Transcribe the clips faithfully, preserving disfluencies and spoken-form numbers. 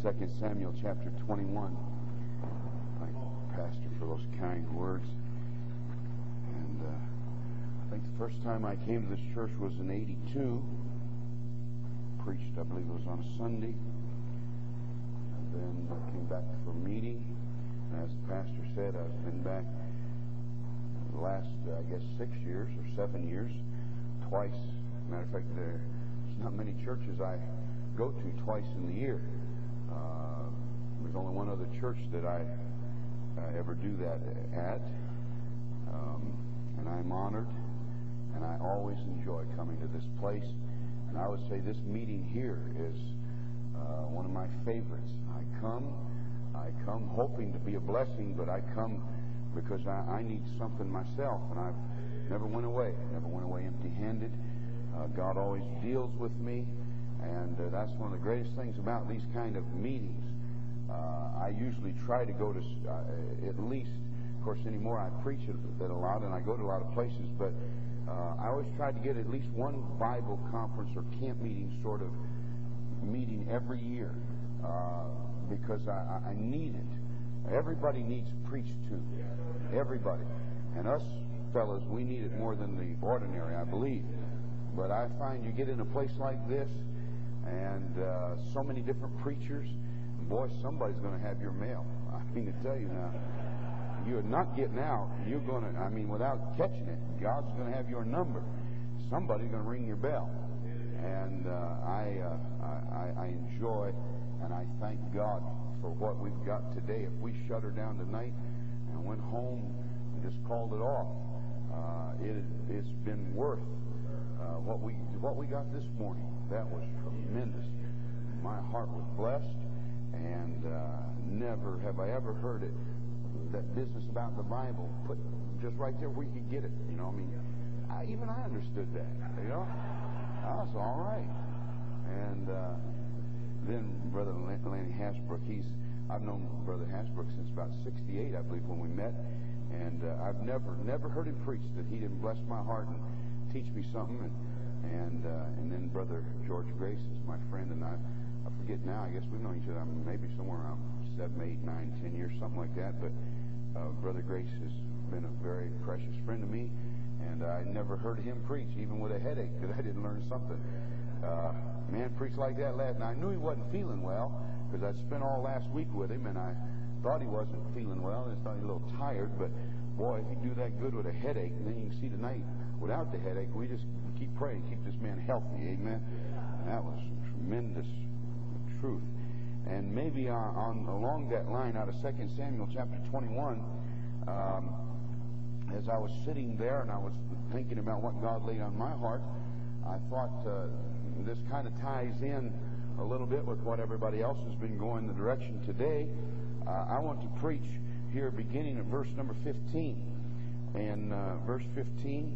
Second Samuel chapter twenty-one. Thank you, Pastor, for those kind words. And uh, I think the first time I came to this church was in eighty-two. Preached, I believe it was on a Sunday. And then I came back for a meeting. And as the pastor said, I've been back the last, uh, I guess, six years or seven years, twice. Matter of fact, there's not many churches I go to twice in the year. Uh, there's only one other church that I uh, ever do that at. Um, and I'm honored, and I always enjoy coming to this place. And I would say this meeting here is uh, one of my favorites. I come, I come hoping to be a blessing, but I come because I, I need something myself, and I've never went away, never went away empty-handed. Uh, God always deals with me, and uh, that's one of the greatest things about these kind of meetings. Uh, I usually try to go to uh, at least, of course, anymore I preach it a lot, and I go to a lot of places, but uh, I always try to get at least one Bible conference or camp meeting sort of meeting every year uh, because I, I need it. Everybody needs preached to. Everybody. And us fellas, we need it more than the ordinary, I believe. But I find you get in a place like this, and uh, so many different preachers, and boy, somebody's going to have your mail. I mean to tell you now, you're not getting out. You're going to, I mean, without catching it, God's going to have your number. Somebody's going to ring your bell. And uh, I, uh, I, I enjoy and I thank God for what we've got today. If we shut her down tonight and went home and just called it off, uh, it, it's been worth uh, what we what we got this morning. That was tremendous. My heart was blessed, and uh, never have I ever heard it. That business about the Bible put just right there where you could get it. You know, I mean, I, even I understood that. You know, that's all right. And uh, then Brother Lanny Hasbrook, he's I've known Brother Hasbrook since about sixty-eight, I believe, when we met, and uh, I've never never heard him preach that he didn't bless my heart and teach me something. And and uh, and then Brother George Grace is my friend, and I I forget now. I guess we've known each other maybe somewhere around seven, eight, nine, ten years, something like that. But uh, Brother Grace has been a very precious friend to me, and I never heard him preach, even with a headache, because I didn't learn something. Uh, man preached like that last night. I knew he wasn't feeling well, because I spent all last week with him, and I thought he wasn't feeling well. I thought he was a little tired, but boy, if he do that good with a headache, and then you can see tonight without the headache, we just keep praying, keep this man healthy. Amen. And that was tremendous truth. And maybe uh, on along that line, out of Second Samuel chapter twenty-one, um, as I was sitting there and I was thinking about what God laid on my heart, I thought uh, this kind of ties in a little bit with what everybody else has been going the direction today. Uh, I want to preach here beginning at verse number fifteen. And uh, verse fifteen,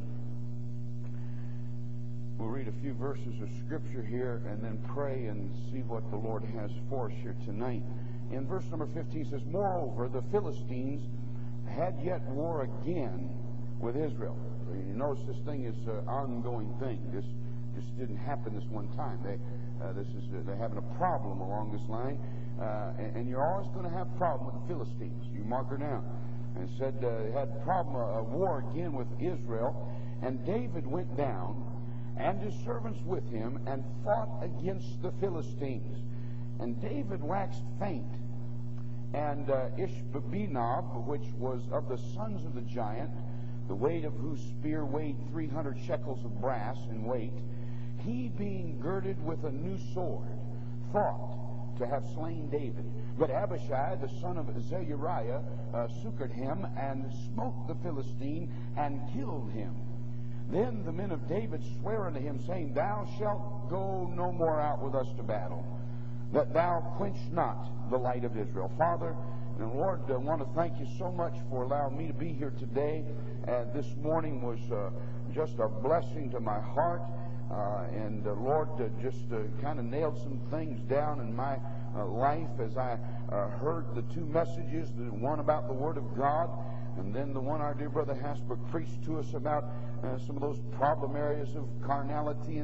we'll read a few verses of Scripture here and then pray and see what the Lord has for us here tonight. In verse number fifteen it says, "Moreover, the Philistines had yet war again with Israel." You notice this thing is an ongoing thing. This just didn't happen this one time. They, uh, this is uh, they're having a problem along this line, uh, and, and you're always going to have a problem with the Philistines. You mark her down. And said uh, they had a problem, a, a war again with Israel, and David went down, and his servants with him, and fought against the Philistines. And David waxed faint, and uh, Ishbi-benob, which was of the sons of the giant, the weight of whose spear weighed three hundred shekels of brass in weight, he being girded with a new sword, thought to have slain David. But Abishai, the son of Zeruiah, uh, succored him, and smote the Philistine, and killed him. Then the men of David sware unto him, saying, Thou shalt go no more out with us to battle, that thou quench not the light of Israel. Father and Lord, I want to thank you so much for allowing me to be here today. And this morning was uh, just a blessing to my heart. Uh, and uh, Lord, uh, just uh, kind of nailed some things down in my uh, life as I uh, heard the two messages, the one about the Word of God, and then the one our dear brother Hasbrook preached to us about uh, some of those problem areas of carnality and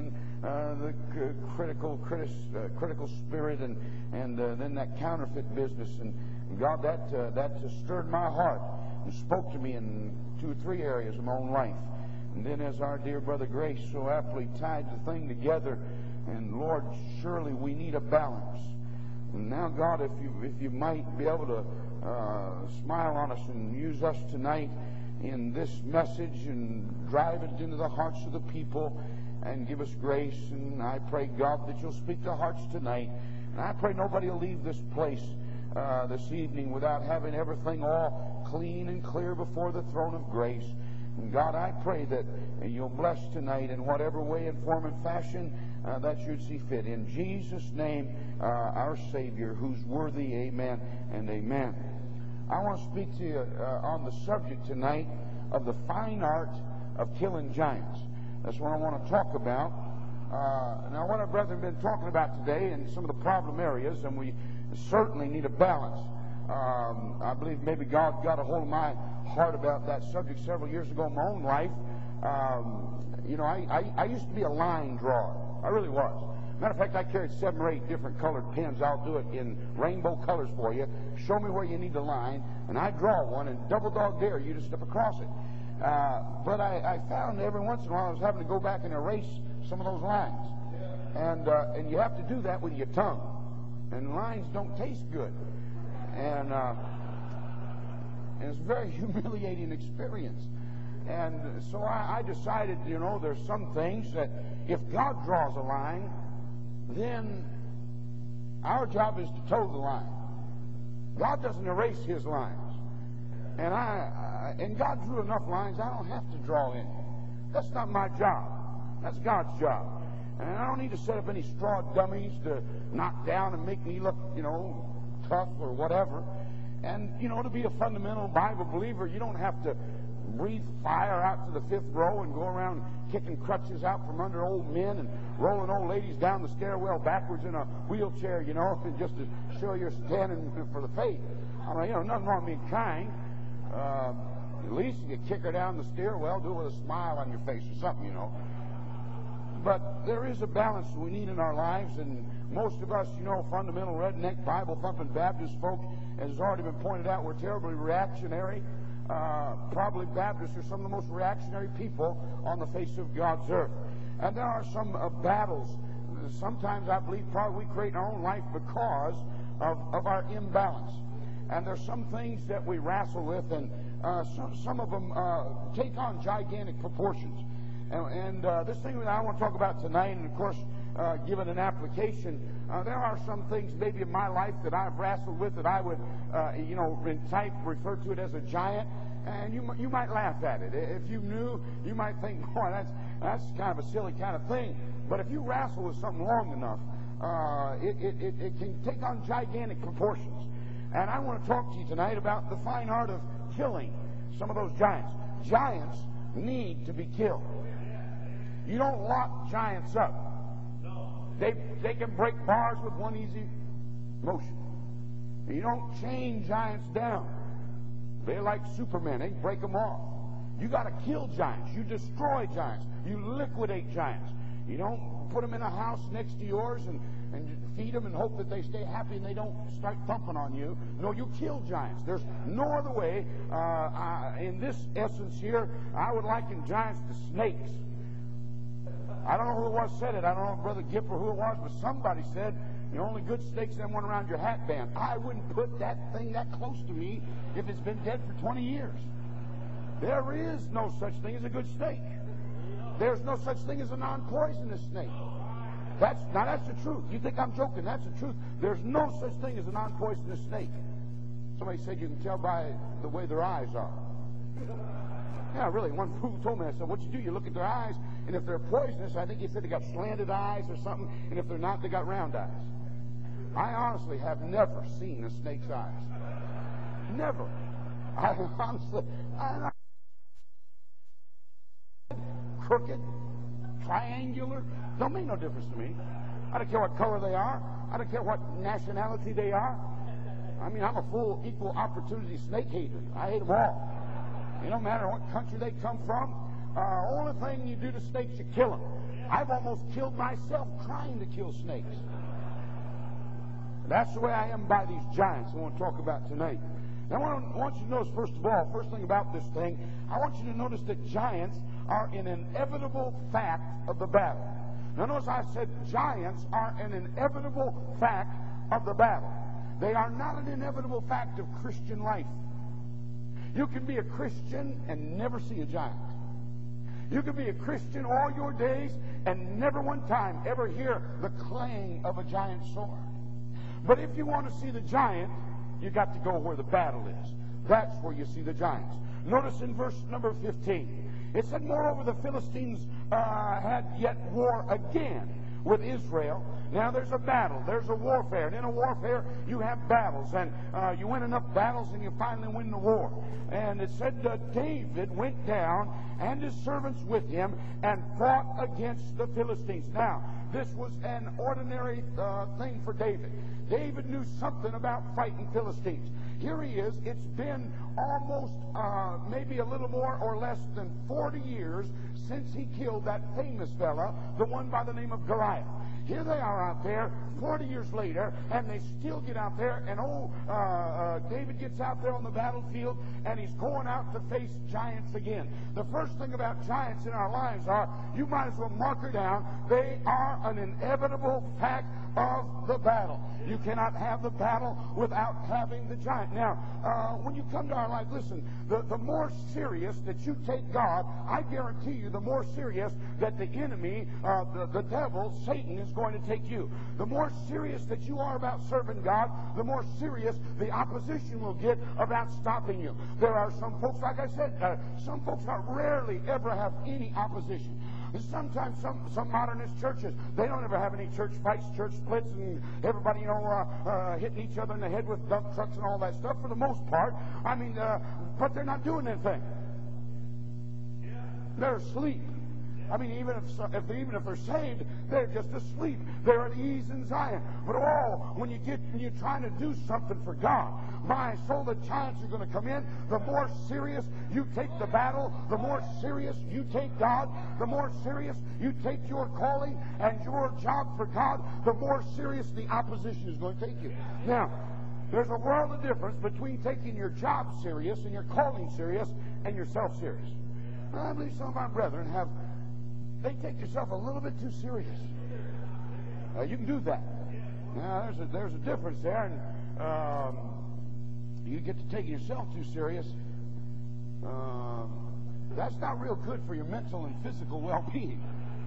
uh, the c- critical critis, uh, critical spirit, and and uh, then that counterfeit business. And God, that uh, that just stirred my heart and spoke to me in two or three areas of my own life. And then, as our dear brother Grace so aptly tied the thing together, and Lord, surely we need a balance. And now, God, if you if you might be able to uh, smile on us and use us tonight in this message and drive it into the hearts of the people and give us grace. And I pray, God, that you'll speak to hearts tonight. And I pray nobody will leave this place uh, this evening without having everything all clean and clear before the throne of grace. And God, I pray that you'll bless tonight in whatever way and form and fashion uh, that you'd see fit. In Jesus' name, uh, our Savior, who's worthy, amen and amen. I want to speak to you uh, on the subject tonight of the fine art of killing giants. That's what I want to talk about. Uh, now, what our brethren have been talking about today and some of the problem areas, and we certainly need a balance. Um, I believe maybe God got a hold of my heart about that subject several years ago in my own life. Um, you know, I, I, I used to be a line drawer. I really was. Matter of fact, I carried seven or eight different colored pens. I'll do it in rainbow colors for you. Show me where you need the line, and I draw one, and double dog dare you to step across it. Uh, but I, I found every once in a while I was having to go back and erase some of those lines. And, uh, and you have to do that with your tongue. And lines don't taste good. And, uh, and it's a very humiliating experience. And so I, I decided, you know, there's some things that if God draws a line, then our job is to toe the line. God doesn't erase his lines. And I, I and God drew enough lines, I don't have to draw any. That's not my job. That's God's job. And I don't need to set up any straw dummies to knock down and make me look, you know, tough or whatever. And, you know, to be a fundamental Bible believer, you don't have to breathe fire out to the fifth row and go around kicking crutches out from under old men and rolling old ladies down the stairwell backwards in a wheelchair, you know, just to show you're standing for the faith. I mean, you know, nothing wrong with being kind. Uh, at least you could kick her down the stairwell, do it with a smile on your face or something, you know. But there is a balance we need in our lives, and most of us, you know, fundamental redneck Bible-thumping Baptist folk, as has already been pointed out, we're terribly reactionary. Uh, probably Baptists are some of the most reactionary people on the face of God's earth. And there are some uh, battles. Sometimes I believe probably we create in our own life because of, of our imbalance. And there's some things that we wrestle with, and uh, some, some of them uh, take on gigantic proportions. And, and uh, this thing that I want to talk about tonight, and of course, uh, given an application, uh, there are some things maybe in my life that I've wrestled with that I would, uh, you know, in type refer to it as a giant. And you you might laugh at it. If you knew, you might think, boy, that's that's kind of a silly kind of thing. But if you wrestle with something long enough, uh, it, it, it, it can take on gigantic proportions. And I want to talk to you tonight about the fine art of killing some of those giants. Giants need to be killed. You don't lock giants up. They, they can break bars with one easy motion. You don't chain giants down. They're like Superman. They break them off. You got to kill giants. You destroy giants. You liquidate giants. You don't put them in a house next to yours and, and feed them and hope that they stay happy and they don't start thumping on you. No, you kill giants. There's no other way. Uh, I, in this essence here, I would liken giants to snakes. I don't know who it was said it. I don't know if Brother Gipper who it was, but somebody said the only good snake's that one around your hat band. I wouldn't put that thing that close to me if it's been dead for twenty years. There is no such thing as a good snake. There's no such thing as a non-poisonous snake. That's now that's the truth. You think I'm joking? That's the truth. There's no such thing as a non-poisonous snake. Somebody said you can tell by the way their eyes are. Yeah, really. One fool told me, I said, what you do, you look at their eyes, and if they're poisonous, I think he said they got slanted eyes or something, and if they're not, they got round eyes. I honestly have never seen a snake's eyes. Never. I honestly, I, I, crooked, triangular, don't make no difference to me. I don't care what color they are. I don't care what nationality they are. I mean, I'm a full equal opportunity snake hater. I hate them all. It don't matter what country they come from. Uh, only thing you do to snakes, you kill them. I've almost killed myself trying to kill snakes. That's the way I am by these giants I want to talk about tonight. Now, I want, I want you to notice, first of all, first thing about this thing, I want you to notice that giants are an inevitable fact of the battle. Now, notice I said giants are an inevitable fact of the battle. They are not an inevitable fact of Christian life. You can be a Christian and never see a giant. You can be a Christian all your days and never one time ever hear the clang of a giant sword. But if you want to see the giant, you got to go where the battle is. That's where you see the giants. Notice in verse number fifteen, it said, moreover, the Philistines uh, had yet war again with Israel. Now there's a battle, there's a warfare, and in a warfare you have battles, and uh, you win enough battles and you finally win the war. And it said that David went down and his servants with him and fought against the Philistines. Now, this was an ordinary uh, thing for David. David knew something about fighting Philistines. Here he is. It's been almost uh, maybe a little more or less than forty years since he killed that famous fella, the one by the name of Goliath. Here they are out there forty years later, and they still get out there, and oh, uh, uh, David gets out there on the battlefield, and he's going out to face giants again. The first thing about giants in our lives are, you might as well mark her down, they are an inevitable fact of the battle. You cannot have the battle without having the giant. Now, uh, when you come to our life, listen, the, the more serious that you take God, I guarantee you, the more serious that the enemy, uh, the, the devil, Satan, is going to take you. The more serious that you are about serving God, the more serious the opposition will get about stopping you. There are some folks, like I said, uh, some folks are rarely ever have any opposition. Sometimes some, some modernist churches, they don't ever have any church fights, church splits, and everybody, you know, uh, uh, hitting each other in the head with dump trucks and all that stuff for the most part. I mean, uh, but they're not doing anything. They're asleep. I mean, even if, if even if they're saved, they're just asleep. They're at ease in Zion. But oh, when you get when you're trying to do something for God, my soul, the giants are going to come in. The more serious you take the battle, the more serious you take God, the more serious you take your calling and your job for God, the more serious the opposition is going to take you. Now, there's a world of difference between taking your job serious and your calling serious and yourself serious. Now, I believe some of my brethren have, they take yourself a little bit too serious. Uh, you can do that. Now, there's a, there's a difference there, and um, you get to take yourself too serious. Uh, that's not real good for your mental and physical well-being.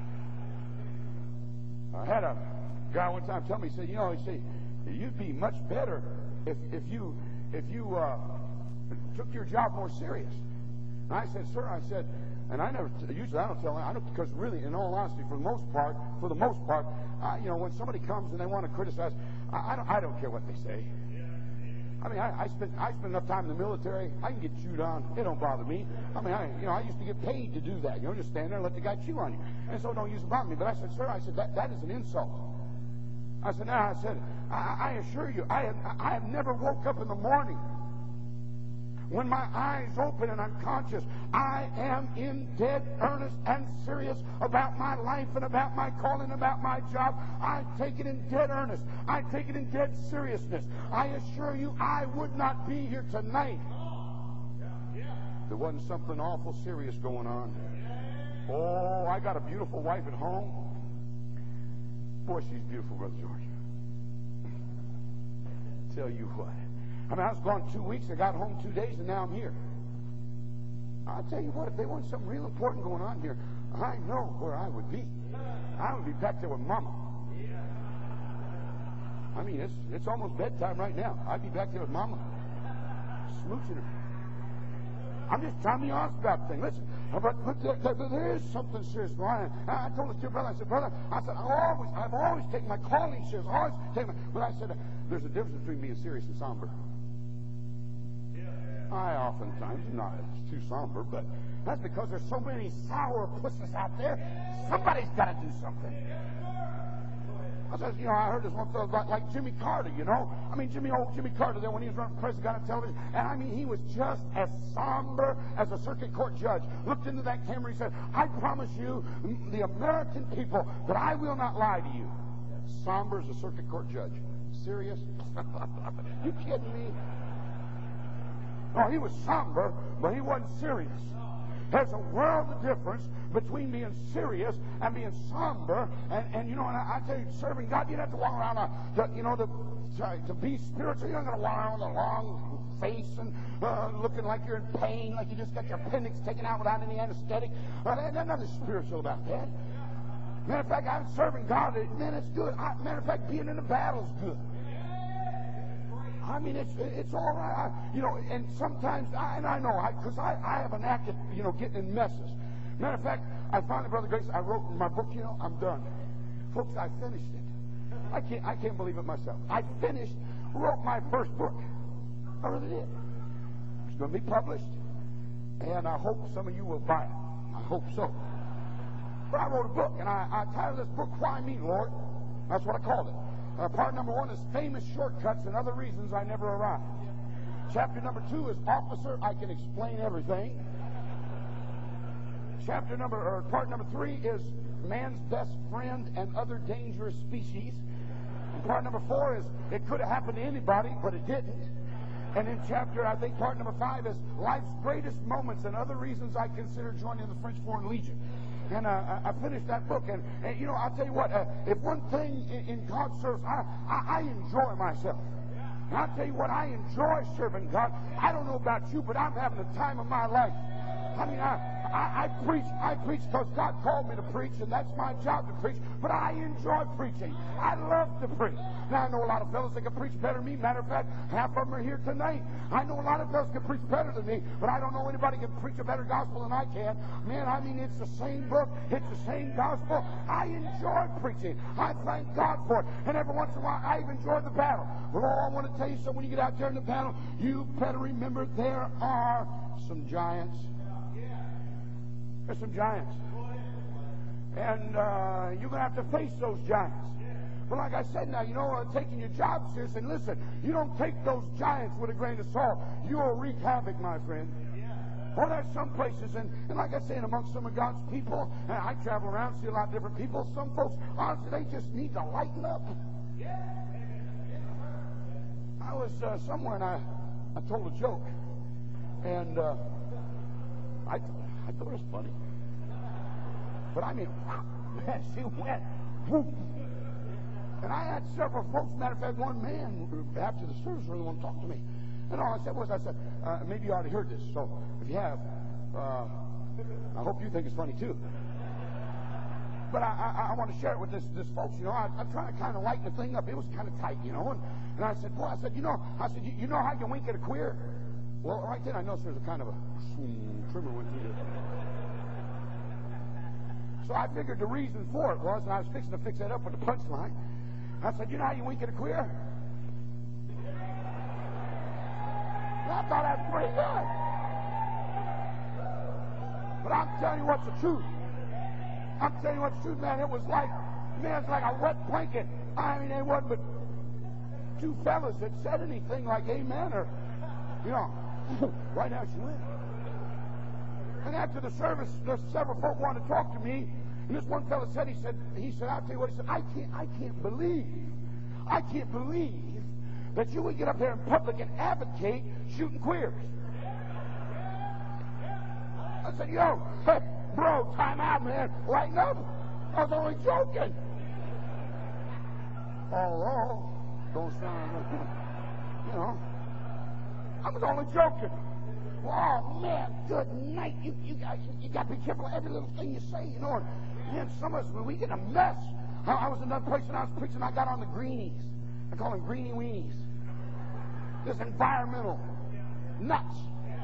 I had a guy one time tell me, he said, you know, he said, you'd be much better if if you if you uh, took your job more serious. And I said, sir, I said, and I never usually I don't tell I don't because really, in all honesty, for the most part, for the most part, I, you know, when somebody comes and they want to criticize, I, I don't I don't care what they say. I mean, I, I spent I spent enough time in the military. I can get chewed on. It don't bother me. I mean, I you know I used to get paid to do that. You know, just stand there and let the guy chew on you, and so it don't use it bother me. But I said, sir, I said that that is an insult. I said, now, I said, I, I assure you, I have I have never woke up in the morning. When my eyes open and I'm conscious, I am in dead earnest and serious about my life and about my calling, about my job. I take it in dead earnest. I take it in dead seriousness. I assure you, I would not be here tonight if there wasn't something awful serious going on. Oh, I got a beautiful wife at home. Boy, she's beautiful, Brother George. Tell you what. I mean, I was gone two weeks. I got home two days, and now I'm here. I'll tell you what, if there wasn't something real important going on here, I know where I would be. I would be back there with Mama. I mean, it's it's almost bedtime right now. I'd be back there with Mama, smooching her. I'm just trying to be honest about things. Listen, but, but there, there, there is something serious going on. I, I told this dear brother, I said, brother, I said, I always, I've always taken my calling serious. Always taken my, but I said, there's a difference between being serious and somber. I oftentimes not too somber, but that's because there's so many sour pusses out there. Somebody's got to do something. I said, you know, I heard this one fellow like, like Jimmy Carter, you know. I mean, Jimmy, old Jimmy Carter there when he was running for president, got on television. And I mean, he was just as somber as a circuit court judge. Looked into that camera, he said, I promise you, the American people, that I will not lie to you. Somber as a circuit court judge. Serious? You kidding me? No, he was somber, but he wasn't serious. There's a world of difference between being serious and being somber. And, and you know, and I, I tell you, serving God, you don't have to walk around, a, to, you know, to, to, to be spiritual. You don't got to walk around with a long face and uh, looking like you're in pain, like you just got your appendix taken out without any anesthetic. Uh, there's nothing spiritual about that. Matter of fact, I'm serving God. Man, it's good. I, matter of fact, being in the battle's good. I mean, it's it's all right. I, you know, and sometimes, I, and I know, because I, I, I have an knack at, you know, getting in messes. Matter of fact, I finally, Brother Grace, I wrote my book, you know, I'm done. Folks, I finished it. I can't, I can't believe it myself. I finished, wrote my first book. I really did. It's going to be published, and I hope some of you will buy it. I hope so. But I wrote a book, and I, I titled this book, Why Me, Lord? That's what I called it. Uh, part number one is Famous Shortcuts and Other Reasons I Never Arrived. Chapter number two is Officer, I Can Explain Everything. Chapter number, or part number three is Man's Best Friend and Other Dangerous Species. And part number four is It Could Have Happened to Anybody, but It Didn't. And in chapter, I think part number five is Life's Greatest Moments and Other Reasons I Consider Joining the French Foreign Legion. And uh, I finished that book. And, and, you know, I'll tell you what, uh, if one thing in, in God's service, I, I, I enjoy myself. And I'll tell you what, I enjoy serving God. I don't know about you, but I'm having the time of my life. I mean, I, I, I preach, I preach because God called me to preach, and that's my job to preach, but I enjoy preaching. I love to preach. Now, I know a lot of fellows that can preach better than me. Matter of fact, half of them are here tonight. I know a lot of fellows can preach better than me, but I don't know anybody can preach a better gospel than I can. Man, I mean, it's the same book. It's the same gospel. I enjoy preaching. I thank God for it. And every once in a while, I even enjoy the battle. Well, I want to tell you something. When you get out there in the battle, you better remember there are some giants. There's some giants. And uh, you're going to have to face those giants. But like I said now, you know, uh, taking your job seriously, and listen, you don't take those giants with a grain of salt. You'll wreak havoc, my friend. Well, there's some places, and, and like I say, amongst some of God's people, and I travel around, see a lot of different people. Some folks, honestly, they just need to lighten up. I was uh, somewhere, and I, I told a joke. And uh, I... I thought it was funny. But I mean, man, she went. Whoop. And I had several folks, matter of fact, one man after the service really wanted to talk to me. And all I said was, I said, uh, maybe you already heard this. So if you have, uh, I hope you think it's funny too. But I, I, I want to share it with this, this folks. You know, I, I'm trying to kind of lighten the thing up. It was kind of tight, you know. And, and I said, boy, I said, you know, I said, you, you know how you wink at a queer? Well, right then I noticed there's a kind of a trimmer went through there. So I figured the reason for it was, and I was fixing to fix that up with the punchline. I said, you know how you wink at a queer? And I thought that was pretty good. But I'm telling you what's the truth. I'm telling you what's the truth, man. It was like, man, it's like a wet blanket. I mean, there wasn't but two fellas that said anything like amen or, you know, right now she went. And after the service, there's several folk wanted to talk to me. And this one fellow said, he said, he said, I'll tell you what, he said, I can't, I can't believe, I can't believe that you would get up there in public and advocate shooting queers. I said, yo, hey, bro, time out, man, lighten up. I was only joking. Oh, don't sound, you know, I was only joking. Oh, man, good night. You you got you got to be careful of every little thing you say, you know. And man, some of us, when we get a mess. I, I was in another place when I was preaching, I got on the greenies. I call them greenie weenies. This environmental nuts.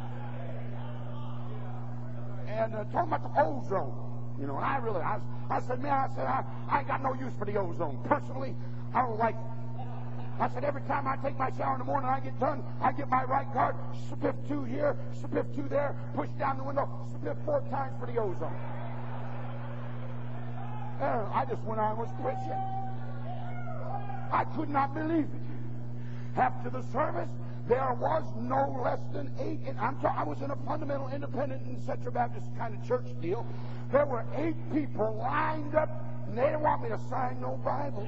And uh, talking about the ozone. You know, and I really, I, was, I said, man, I said, I, I ain't got no use for the ozone. Personally, I don't like it. I said, every time I take my shower in the morning, I get done, I get my right guard, spiff two here, spiff two there, push down the window, spiff four times for the ozone. And I just went on and was preaching. I could not believe it. After the service, there was no less than eight. And I'm ta- I was in a fundamental independent and Central Baptist kind of church deal. There were eight people lined up, and they didn't want me to sign no Bibles.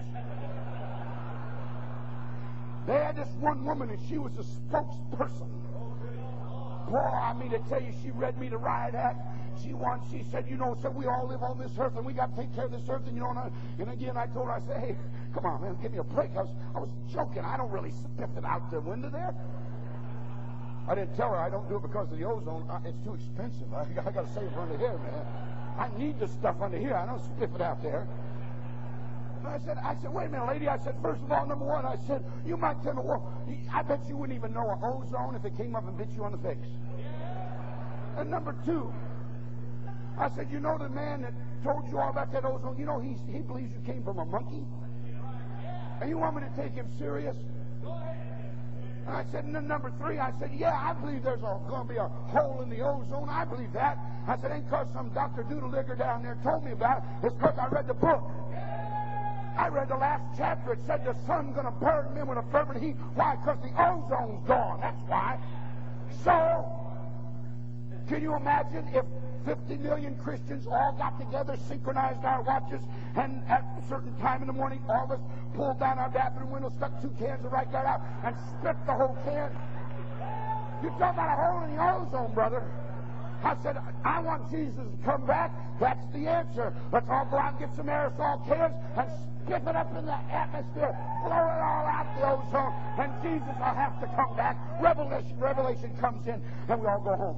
They had this one woman, and she was a spokesperson. Boy, I mean to tell you, she read me the riot act. She wants, she said, you know, so we all live on this earth, and we got to take care of this earth, and you know, and, I, and again, I told her, I said, hey, come on, man, give me a break. I was, I was joking. I don't really spiff it out the window there. I didn't tell her I don't do it because of the ozone. I, it's too expensive. I, I got to save it under here, man. I need the stuff under here. I don't spiff it out there. And I said, I said, wait a minute, lady. I said, first of all, number one, I said, you might tell me, well, I bet you wouldn't even know an ozone if it came up and bit you on the face. And number two, I said, you know the man that told you all about that ozone, you know he's, he believes you came from a monkey? And you want me to take him serious? And I said, and then number three, I said, yeah, I believe there's going to be a hole in the ozone. I believe that. I said, ain't because some Doctor Doodle-Digger down there told me about it. It's because I read the book. I read the last chapter. It said the sun's going to burn men with a fervent heat. Why? Because the ozone's gone. That's why. So, can you imagine if fifty million Christians all got together, synchronized our watches, and at a certain time in the morning, all of us pulled down our bathroom window, stuck two cans of Right Guard out, and spit the whole can? You talk about a hole in the ozone, brother. I said, I want Jesus to come back. That's the answer. Let's all go out and get some aerosol cans and skip it up in the atmosphere, blow it all out the ozone, and Jesus will have to come back. Revelation, Revelation comes in, and we all go home.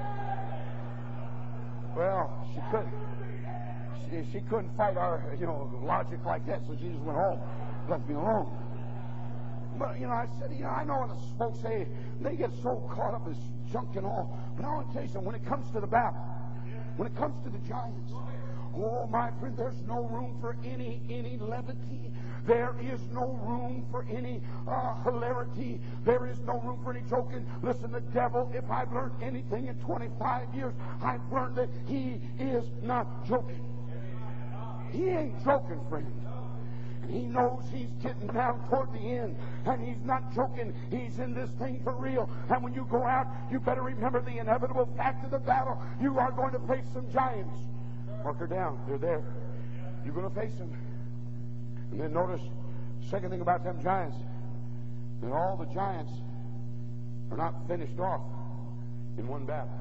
Well, she couldn't. She, she couldn't fight our, you know, logic like that, so she just went home, left me alone. But you know, I said, you know, I know when the folks say they get so caught up in junk and all, but I want to tell you something. When it comes to the battle, when it comes to the giants, oh my friend, there's no room for any any levity. There is no room for any uh, hilarity. There is no room for any joking. Listen, the devil, if I've learned anything in twenty-five years, I've learned that he is not joking. He ain't joking, friend. And he knows he's getting down toward the end. And he's not joking. He's in this thing for real. And when you go out, you better remember the inevitable fact of the battle. You are going to face some giants. Mark her down. They're there. You're going to face them. And then notice, second thing about them giants, that all the giants are not finished off in one battle.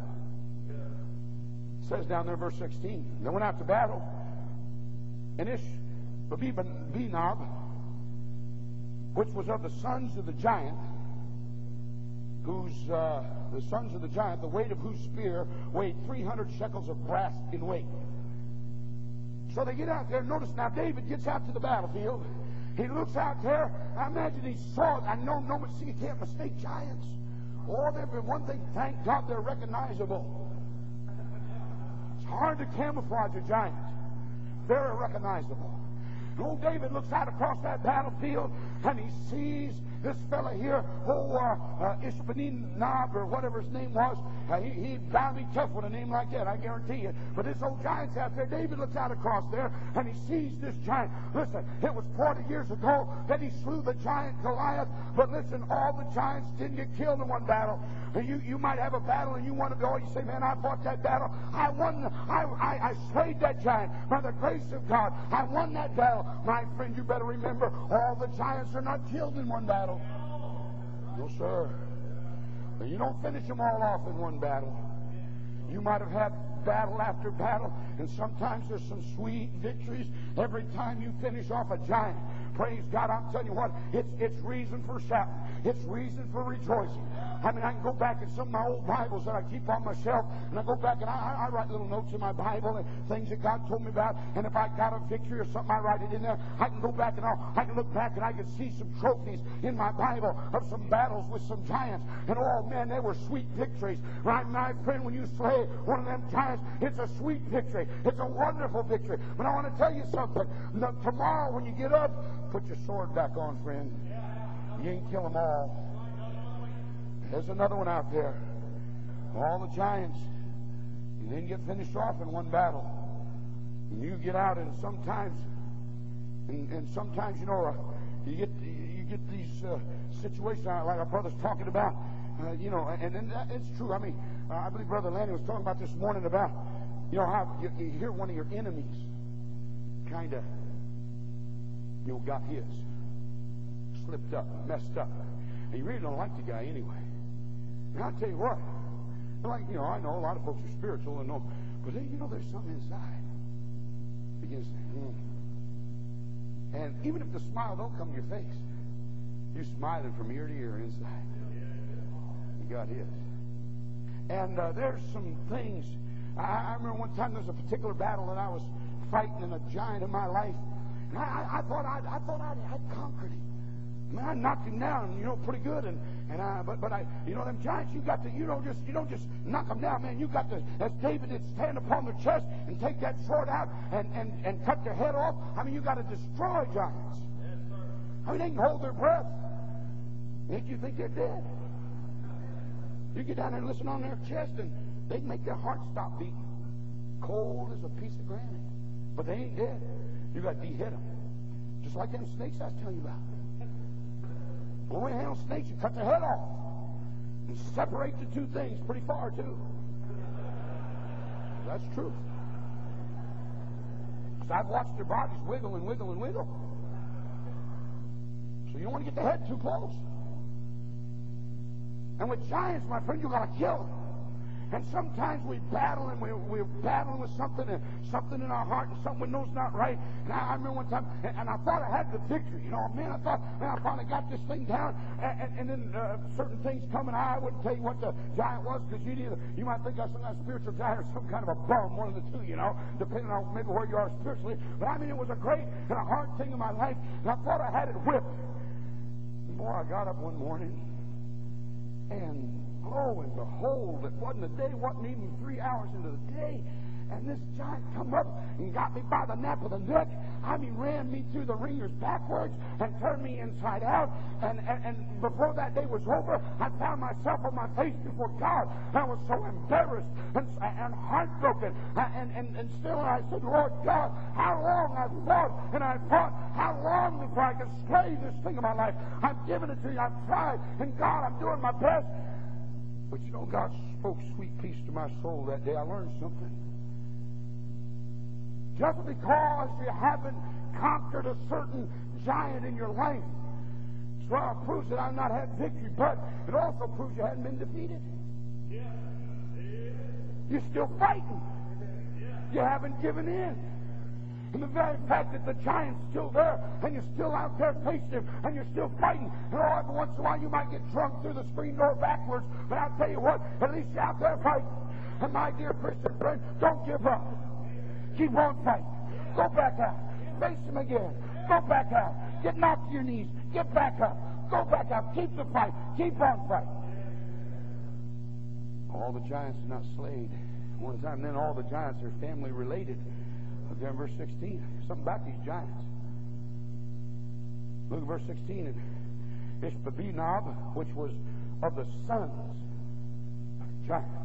It says down there, verse sixteen, they went out to battle, and Ishbi-benob, which was of the sons of the giant, whose uh, the sons of the giant, the weight of whose spear weighed three hundred shekels of brass in weight. So they get out there. Notice now, David gets out to the battlefield. He looks out there. I imagine he saw it. I know no one see. You can't mistake giants. Oh, there's been one thing. Thank God they're recognizable. It's hard to camouflage a giant. Very recognizable. And old David looks out across that battlefield, and he sees this fella here, oh, uh, uh, Ishbi-benob, or whatever his name was. Uh, he, he'd bound to be tough with a name like that, I guarantee you. But this old giant's out there. David looks out across there, and he sees this giant. Listen, it was forty years ago that he slew the giant Goliath. But listen, all the giants didn't get killed in one battle. You, you might have a battle, and you want to go, you say, man, I fought that battle. I won. I, I, I slayed that giant by the grace of God. I won that battle. My friend, you better remember, all the giants are not killed in one battle. No, sir. You don't finish them all off in one battle. You might have had battle after battle, and sometimes there's some sweet victories every time you finish off a giant. Praise God. I'm telling you what, it's, it's reason for shouting. It's reason for rejoicing. I mean, I can go back in some of my old Bibles that I keep on my shelf, and I go back and I, I write little notes in my Bible and things that God told me about. And if I got a victory or something, I write it in there. I can go back and I'll, I can look back and I can see some trophies in my Bible of some battles with some giants. And oh man, they were sweet victories. Right, my friend, when you slay one of them giants, it's a sweet victory. It's a wonderful victory. But I want to tell you something. No, tomorrow when you get up, put your sword back on, friend. You ain't kill them all. There's another one out there. All the giants. You didn't get finished off in one battle. And you get out, and sometimes, and, and sometimes, you know, uh, You get you get these uh, situations like our brother's talking about, uh, you know, and, and that, it's true. I mean, uh, I believe Brother Lanny was talking about this morning about, you know, how you, you hear one of your enemies kind of, you know, got his, slipped up, messed up, and you really don't like the guy anyway. And I'll tell you what, like, you know, I know a lot of folks are spiritual and know, but then, you know, there's something inside. Begins to, hmm. And even if the smile don't come to your face, you're smiling from ear to ear inside. You got his. And uh, there's some things. I, I remember one time there was a particular battle that I was fighting in a giant in my life, and I, I, I thought I'd, I thought I'd, I'd conquered him. I mean, I knocked him down, you know, pretty good, and and I, but but I, you know, them giants, you got to, you don't just you don't just knock them down, man. You got to, as David did, stand upon their chest and take that sword out and and and cut their head off. I mean, you got to destroy giants. I mean, they can hold their breath. Make you think they're dead. You get down there and listen on their chest, and they can make their heart stop beating, cold as a piece of granite. But they ain't dead. You got to de-hit them, just like them snakes I was telling you about. The way to handle snakes, you cut their head off and separate the two things pretty far, too. That's truth. Because I've watched their bodies wiggle and wiggle and wiggle. So you don't want to get the head too close. And with giants, my friend, you got to kill them. And sometimes we battle and we, we're battling with something and something in our heart and something we know's not right. And I, I remember one time, and, and I thought I had the victory. You know, man, I thought, man, I finally got this thing down. And, and, and then uh, certain things come, and I wouldn't tell you what the giant was, because you either you might think I was some kind of spiritual giant or some kind of a bum, one of the two, you know, depending on maybe where you are spiritually. But I mean, it was a great and a hard thing in my life, and I thought I had it whipped. And boy, I got up one morning, and lo and behold, it wasn't a day, wasn't even three hours into the day, and this giant come up and got me by the nape of the neck. I mean, ran me through the ringers backwards and turned me inside out. And, and, and before that day was over, I found myself on my face before God. I was so embarrassed and, and heartbroken. And, and, and still I said, Lord God, how long I've fought and I've fought. How long before I can slay this thing in my life? I've given it to you. I've tried. And God, I'm doing my best. But you know, God spoke sweet peace to my soul that day. I learned something. Just because you haven't conquered a certain giant in your life, well, it proves that I've not had victory, but it also proves you haven't been defeated. You're still fighting. You haven't given in. And the very fact that the giant's still there, and you're still out there facing him, and you're still fighting, and all every once in a while you might get drunk through the screen door backwards, but I'll tell you what, at least you're out there fighting. And my dear Christian friend, don't give up. Keep on fighting. Go back out. Face him again. Go back out. Get knocked to your knees. Get back up. Go back out. Keep the fight. Keep on fighting. All the giants are not slayed. One time then all the giants are family related. Look there in verse sixteen. Something about these giants. Look at verse sixteen. And Ishbi-benob, which was of the sons of the giants.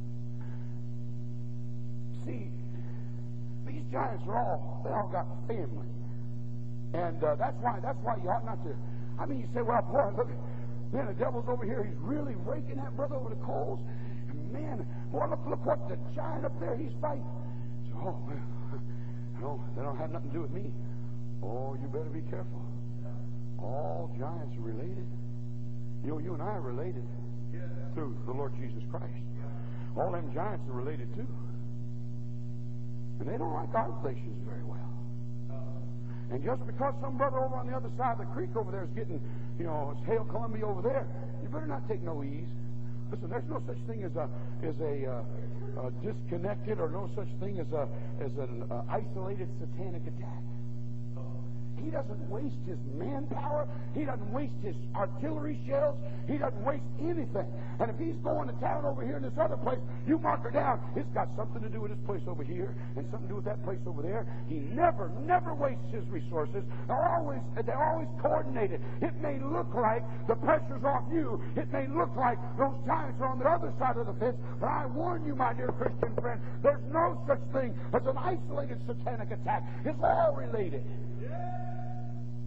See, these giants are all, they all got family. And uh, that's why that's why you ought not to, I mean, you say, well, boy, look, man, the devil's over here. He's really raking that brother over the coals. And man, boy, look, look what the giant up there, he's fighting. So, oh, man, I don't, they don't have nothing to do with me. Oh, you better be careful. All giants are related. You know, you and I are related through the Lord Jesus Christ. All them giants are related too. And they don't like our relations very well. And just because some brother over on the other side of the creek over there is getting, you know, it's Hail Columbia over there, you better not take no ease. Listen, there's no such thing as a as a, uh, a disconnected, or no such thing as a as an uh, isolated satanic attack. He doesn't waste his manpower. He doesn't waste his artillery shells. He doesn't waste anything. And if he's going to town over here in this other place, you mark her down. It's got something to do with this place over here and something to do with that place over there. He never, never wastes his resources. They're always, they're always coordinated. It may look like the pressure's off you. It may look like those giants are on the other side of the fence. But I warn you, my dear Christian friend, there's no such thing as an isolated satanic attack. It's all related.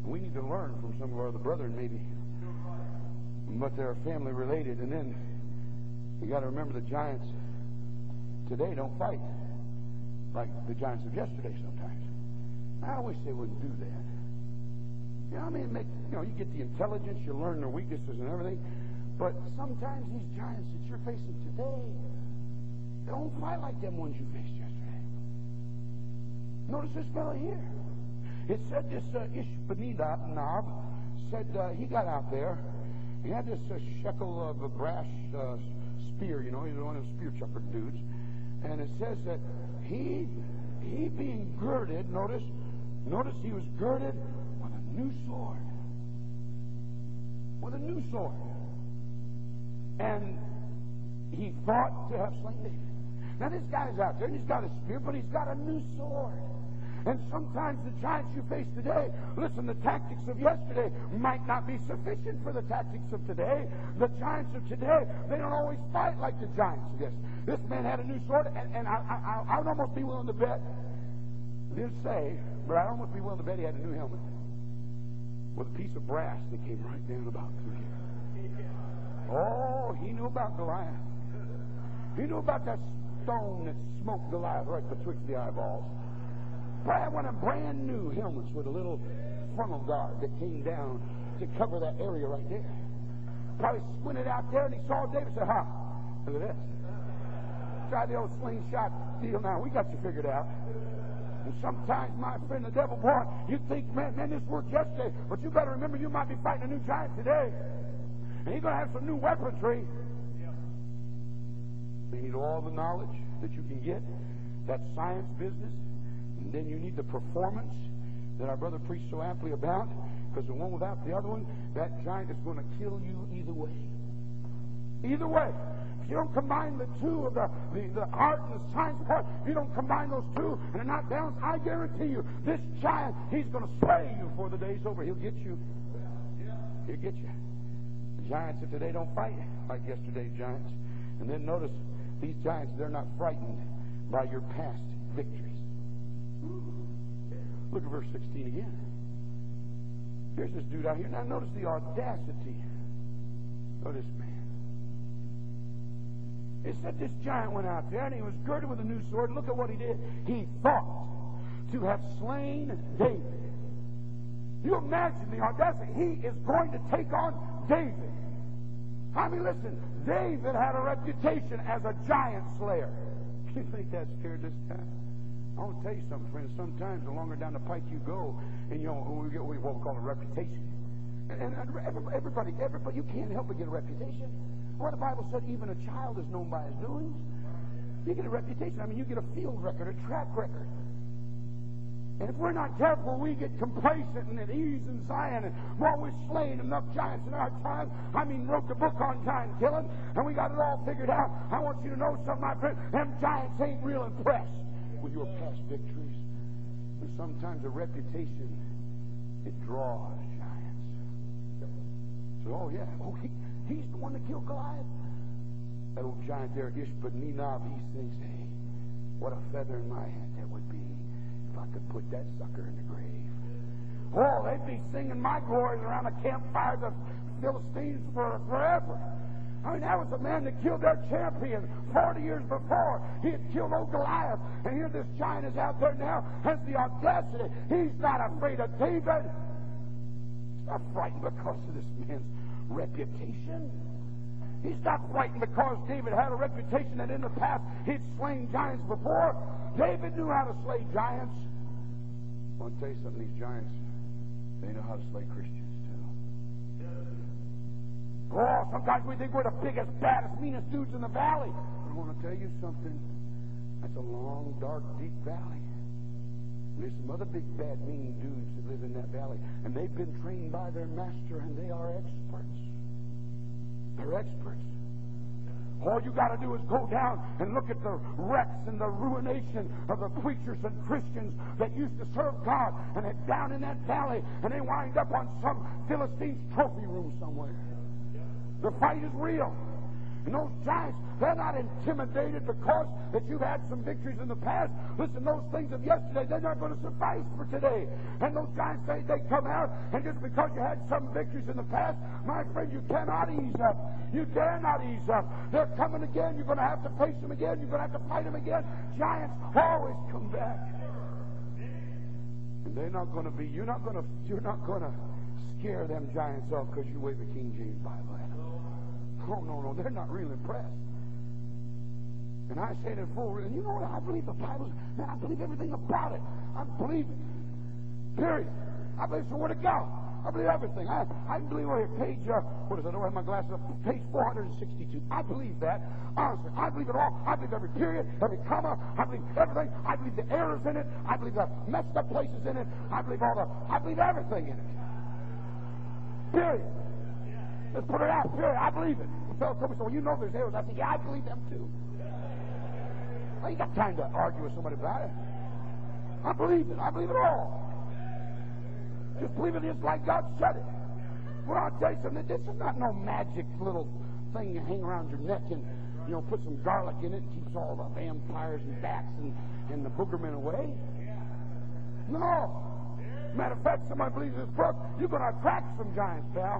We need to learn from some of our other brethren, maybe, but they're family related. And then you got to remember the giants today don't fight like the giants of yesterday sometimes. I wish they wouldn't do that. You know, I mean, make, you know, you get the intelligence, you learn their weaknesses and everything, but sometimes these giants that you're facing today, they don't fight like them ones you faced yesterday. Notice this fellow here. It said this uh, Ishbedinab said uh, he got out there. He had this uh, shekel of a brass uh, spear, you know, he's one of those spear chucker dudes. And it says that he, he being girded, notice, notice he was girded with a new sword. With a new sword. And he fought to have slain David. Now this guy's out there and he's got a spear, but he's got a new sword. And sometimes the giants you face today, listen, the tactics of yesterday might not be sufficient for the tactics of today. The giants of today, they don't always fight like the giants of yesterday. This man had a new sword, and, and I, I, I would almost be willing to bet, I didn't say, but I'd almost be willing to bet he had a new helmet with a piece of brass that came right down about through here. Oh, he knew about Goliath. He knew about that stone that smoked Goliath right betwixt the eyeballs. Brad one of brand new helmets with a little frontal guard that came down to cover that area right there. Probably squinted out there and he saw David and said, "Ha, look at this. Try the old slingshot deal now. We got you figured out." And sometimes, my friend, the devil, boy, you think, man, man, this worked yesterday, but you better remember you might be fighting a new giant today. And he's going to have some new weaponry. You need all the knowledge that you can get. That science business. And then you need the performance that our brother preached so aptly about, because the one without the other one, that giant is going to kill you either way. Either way. If you don't combine the two of the, the, the art and the science part, if you don't combine those two and they're not balanced, I guarantee you, this giant, he's going to slay you before the day's over. He'll get you. He'll get you. The giants of today don't fight like yesterday's giants. And then notice, these giants, they're not frightened by your past victories. Look at verse sixteen again. Here's this dude out here. Now notice the audacity of this man. It said this giant went out there and he was girded with a new sword. Look at what he did. He thought to have slain David. You imagine the audacity. He is going to take on David. I mean, listen, David had a reputation as a giant slayer. You think that scared this guy? I want to tell you something, friends. Sometimes the longer down the pike you go, and you know, we get what we call a reputation. And, and everybody, everybody, you can't help but get a reputation. Well, the Bible said even a child is known by his doings. You get a reputation. I mean, you get a field record, a track record. And if we're not careful, we get complacent and at ease in Zion. And well, we've slain enough giants in our time. I mean, wrote the book on giant killing, and we got it all figured out. I want you to know something, my friend. Them giants ain't real impressed with your past victories. And sometimes a reputation, it draws giants. So, oh yeah, oh he, he's the one that killed Goliath. That old giant there, Ishbedinab, he thinks, hey, what a feather in my hat that would be if I could put that sucker in the grave. Oh, they'd be singing my glories around the campfire, the Philistines, for forever. I mean, that was the man that killed their champion forty years before. He had killed old Goliath. And here this giant is out there now, has the audacity. He's not afraid of David. He's not frightened because of this man's reputation. He's not frightened because David had a reputation that in the past he'd slain giants before. David knew how to slay giants. I want to tell you something, these giants, they know how to slay Christians too. Oh, sometimes we think we're the biggest, baddest, meanest dudes in the valley. But I want to tell you something. That's a long, dark, deep valley. And there's some other big, bad, mean dudes that live in that valley. And they've been trained by their master, and they are experts. They're experts. All you got to do is go down and look at the wrecks and the ruination of the preachers and Christians that used to serve God, and they're down in that valley, and they wind up on some Philistine's trophy room somewhere. The fight is real. And those giants, they're not intimidated because that you've had some victories in the past. Listen, those things of yesterday, they're not going to suffice for today. And those giants, they, they come out, and just because you had some victories in the past, my friend, you cannot ease up. You dare not ease up. They're coming again. You're going to have to face them again. You're going to have to fight them again. Giants always come back. And they're not going to be, you're not going to, you're not going to scare them giants off because you wave a King James Bible at them. Oh, no, no, they're not real impressed. And I say that full, and you know what? I believe the Bible, man, I believe everything about it. I believe it. Period. I believe it's the Word of God. I believe everything. I, I believe right here, page, uh, what is it? I don't have my glasses up. Page four hundred sixty-two. I believe that. Honestly, I believe it all. I believe every period, every comma. I believe everything. I believe the errors in it. I believe the messed up places in it. I believe all the, I believe everything in it. Period. Let's put it out. Period. I believe it. The fellow told me, so well, you know there's errors. I said, yeah, I believe them too. I ain't got time to argue with somebody about it. I believe it. I believe it all. Just believe it is like God said it. Well, I'll tell you something. This is not no magic little thing you hang around your neck and, you know, put some garlic in it and keeps all the vampires and bats and, and the boogermen away. No. Matter of fact, somebody believes this book, you're going to crack some giants, pal.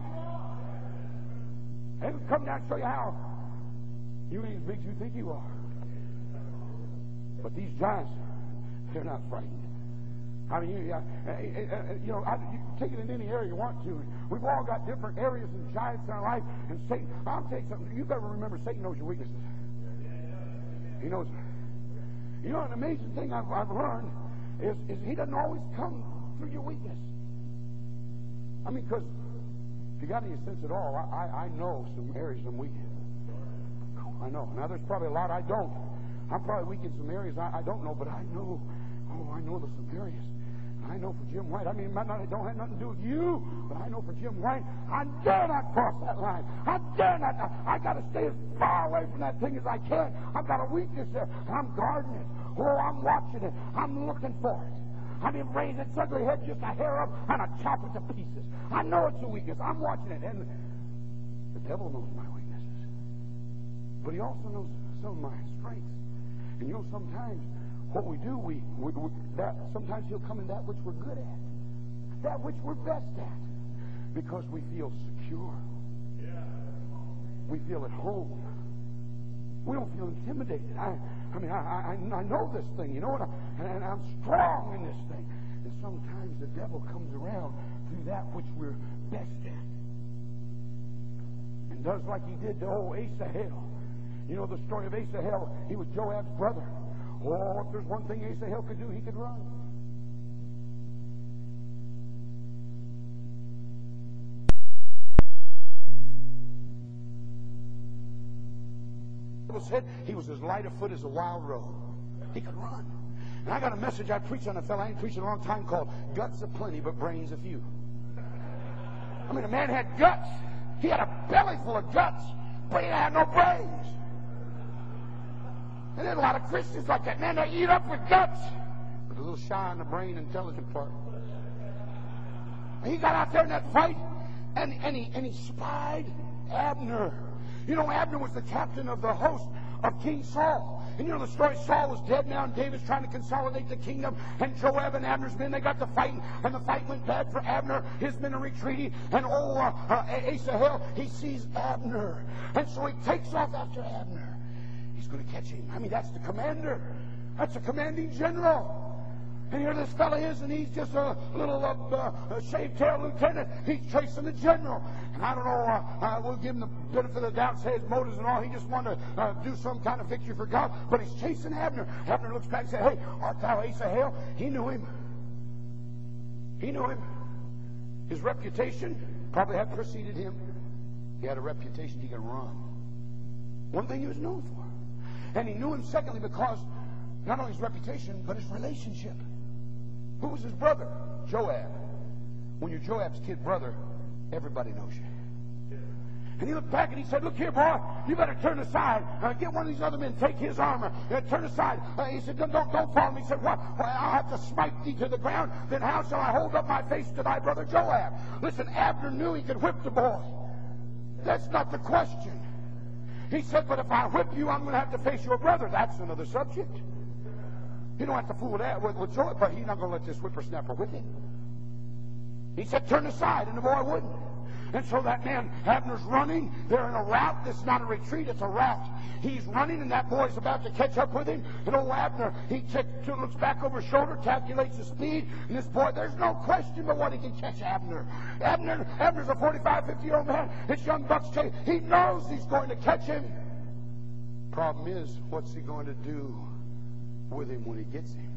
They will come down and show you how you ain't as big as you think you are. But these giants, they're not frightened. I mean, you, uh, uh, uh, you know, I, you take it in any area you want to. We've all got different areas and giants in our life. And Satan, I'll tell you something. You've got to remember, Satan knows your weaknesses. He knows. You know, an amazing thing I've, I've learned is, is he doesn't always come through your weakness. I mean, because if you got any sense at all, I, I, I know some areas I'm weak in. I know. Now, there's probably a lot I don't. I'm probably weak in some areas I, I don't know, but I know. Oh, I know there's some areas. I know for Jim White, I mean, it might not, it don't have nothing to do with you, but I know for Jim White, I dare not cross that line. I dare not. I, I got to stay as far away from that thing as I can. I've got a weakness there, and I'm guarding it. Oh, I'm watching it. I'm looking for it. I mean, raise its ugly head just a hair up, and I chop it to pieces. I know it's a weakness. I'm watching it, and the devil knows my weaknesses, but he also knows some of my strengths. And you know, sometimes what we do, we, we, we that sometimes he'll come in that which we're good at, that which we're best at, because we feel secure. Yeah. We feel at home. We don't feel intimidated. I, I mean, I, I, I know this thing, you know, and, I, and I'm strong in this thing. And sometimes the devil comes around through that which we're best at, and does like he did to old Asahel. You know the story of Asahel. He was Joab's brother. Oh, if there's one thing Asahel could do, he could run. The Bible said he was as light of foot as a wild roe. He could run. And I got a message I preached on a fellow I ain't preached in a long time called Guts aplenty, but brains a few. I mean, a man had guts. He had a belly full of guts, but he had no brains. And there's a lot of Christians like that. Man, they eat up with guts, but a little shy on the brain, intelligent part. He got out there in that fight, and, and, he, and he spied Abner. You know, Abner was the captain of the host of King Saul. And you know the story, Saul was dead now, and David's trying to consolidate the kingdom. And Joab and Abner's men, they got to fighting, and the fight went bad for Abner. His men are retreating, and oh, uh, uh, Asahel, he sees Abner. And so he takes off after Abner. He's going to catch him. I mean, that's the commander. That's the commanding general. And here this fellow is, and he's just a little uh, uh, shaved-tail lieutenant. He's chasing the general. And I don't know, uh, uh, we'll give him the benefit of the doubt, say his motives and all. He just wanted to uh, do some kind of victory for God. But he's chasing Abner. Abner looks back and says, hey, art thou Asahel? He knew him. He knew him. His reputation probably had preceded him. He had a reputation he could run. One thing he was known for. And he knew him, secondly, because not only his reputation, but his relationship. Who was his brother? Joab. When you're Joab's kid brother, everybody knows you. And he looked back and he said, look here, boy, you better turn aside. Uh, get one of these other men, take his armor. Uh, turn aside. Uh, he said, don't, don't, don't follow me. He said, well, well, I'll have to smite thee to the ground. Then how shall I hold up my face to thy brother Joab? Listen, Abner knew he could whip the boy. That's not the question. He said, but if I whip you, I'm going to have to face your brother. That's another subject. You don't have to fool with that with, with joy, but he's not going to let this whippersnapper whip him. He said, turn aside, and the boy wouldn't. And so that man, Abner's running. They're in a rout. It's not a retreat, it's a rout. He's running, and that boy's about to catch up with him. And old Abner, he check, looks back over his shoulder, calculates the speed. And this boy, there's no question but what he can catch Abner. Abner, Abner's a forty-five, fifty-year-old man. This young buck's chasing. He knows he's going to catch him. Problem is, what's he going to do with him when he gets him?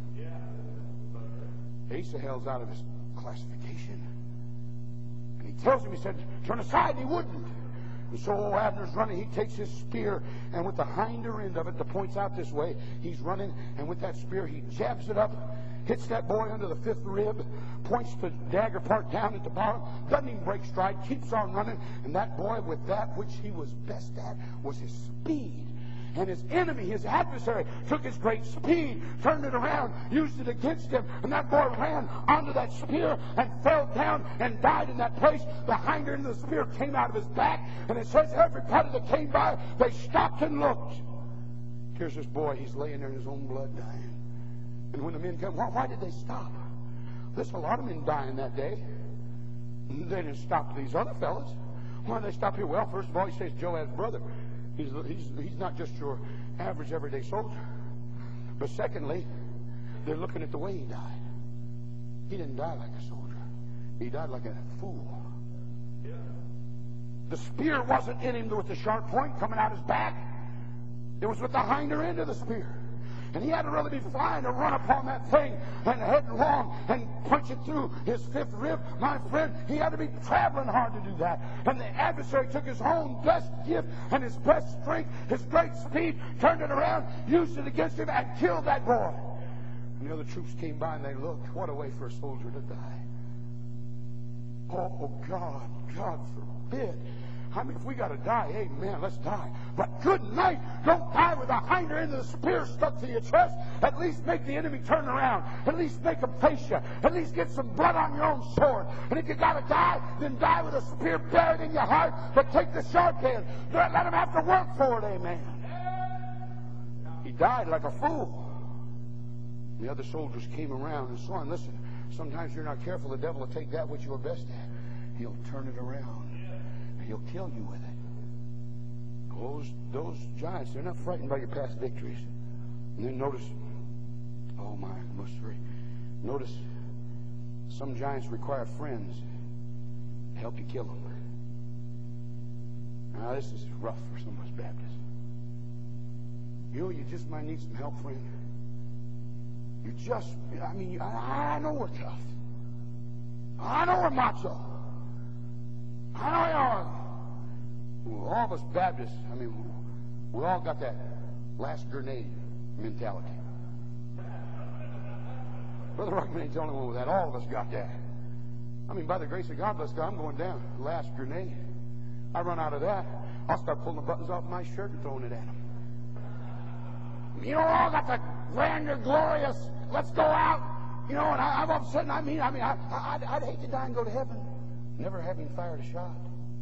Asahel's out of his classification. And he tells him, he said, turn aside, and he wouldn't. And so old Abner's running. He takes his spear, and with the hinder end of it, the point's out this way, he's running, and with that spear, he jabs it up, hits that boy under the fifth rib, points the dagger part down at the bottom, doesn't even break stride, keeps on running, and that boy, with that which he was best at, was his speed. And his enemy, his adversary, took his great speed, turned it around, used it against him, and that boy ran onto that spear and fell down and died in that place. The hinder end of the spear came out of his back, and it says everybody that came by, they stopped and looked. Here's this boy, he's laying there in his own blood dying. And when the men come, why, why did they stop? There's a lot of men dying that day. They didn't stop these other fellas. Why did they stop here? Well, first of all, he says Joab's brother. He's, he's, he's not just your average everyday soldier. But secondly, they're looking at the way he died. He didn't die like a soldier. He died like a fool. Yeah. The spear wasn't in him with the sharp point coming out his back. It was with the hinder end of the spear. And he had to really be flying to run upon that thing and headlong and punch it through his fifth rib. My friend, he had to be traveling hard to do that. And the adversary took his own best gift and his best strength, his great speed, turned it around, used it against him, and killed that boy. And the other troops came by and they looked. What a way for a soldier to die. Oh, God, God forbid. I mean, if we got to die, amen, let's die. But good night. Don't die with the hinder end of the spear stuck to your chest. At least make the enemy turn around. At least make him face you. At least get some blood on your own sword. And if you got to die, then die with a spear buried in your heart. But take the sharp end. Let him have to work for it, amen. He died like a fool. The other soldiers came around and saw him. Listen, sometimes you're not careful, the devil will take that which you're best at. He'll turn it around. He'll kill you with it. Those, those giants, they're not frightened by your past victories. And then notice, oh my, verse three. Notice, some giants require friends to help you kill them. Now, this is rough for some of us Baptists. You know, you just might need some help, friend. You just, I mean, you, I, I know we're tough. I know we're macho. I know you are. Well, all of us Baptists, I mean, we all got that last grenade mentality. Brother Ruckman ain't the only one with that. All of us got that. I mean, by the grace of God, bless God, I'm going down. Last grenade. I run out of that, I'll start pulling the buttons off my shirt and throwing it at them. You know, all got the grander, glorious, let's go out. You know, and I, I'm upset. I mean, I mean, I, I, I'd, I'd hate to die and go to heaven, never having fired a shot.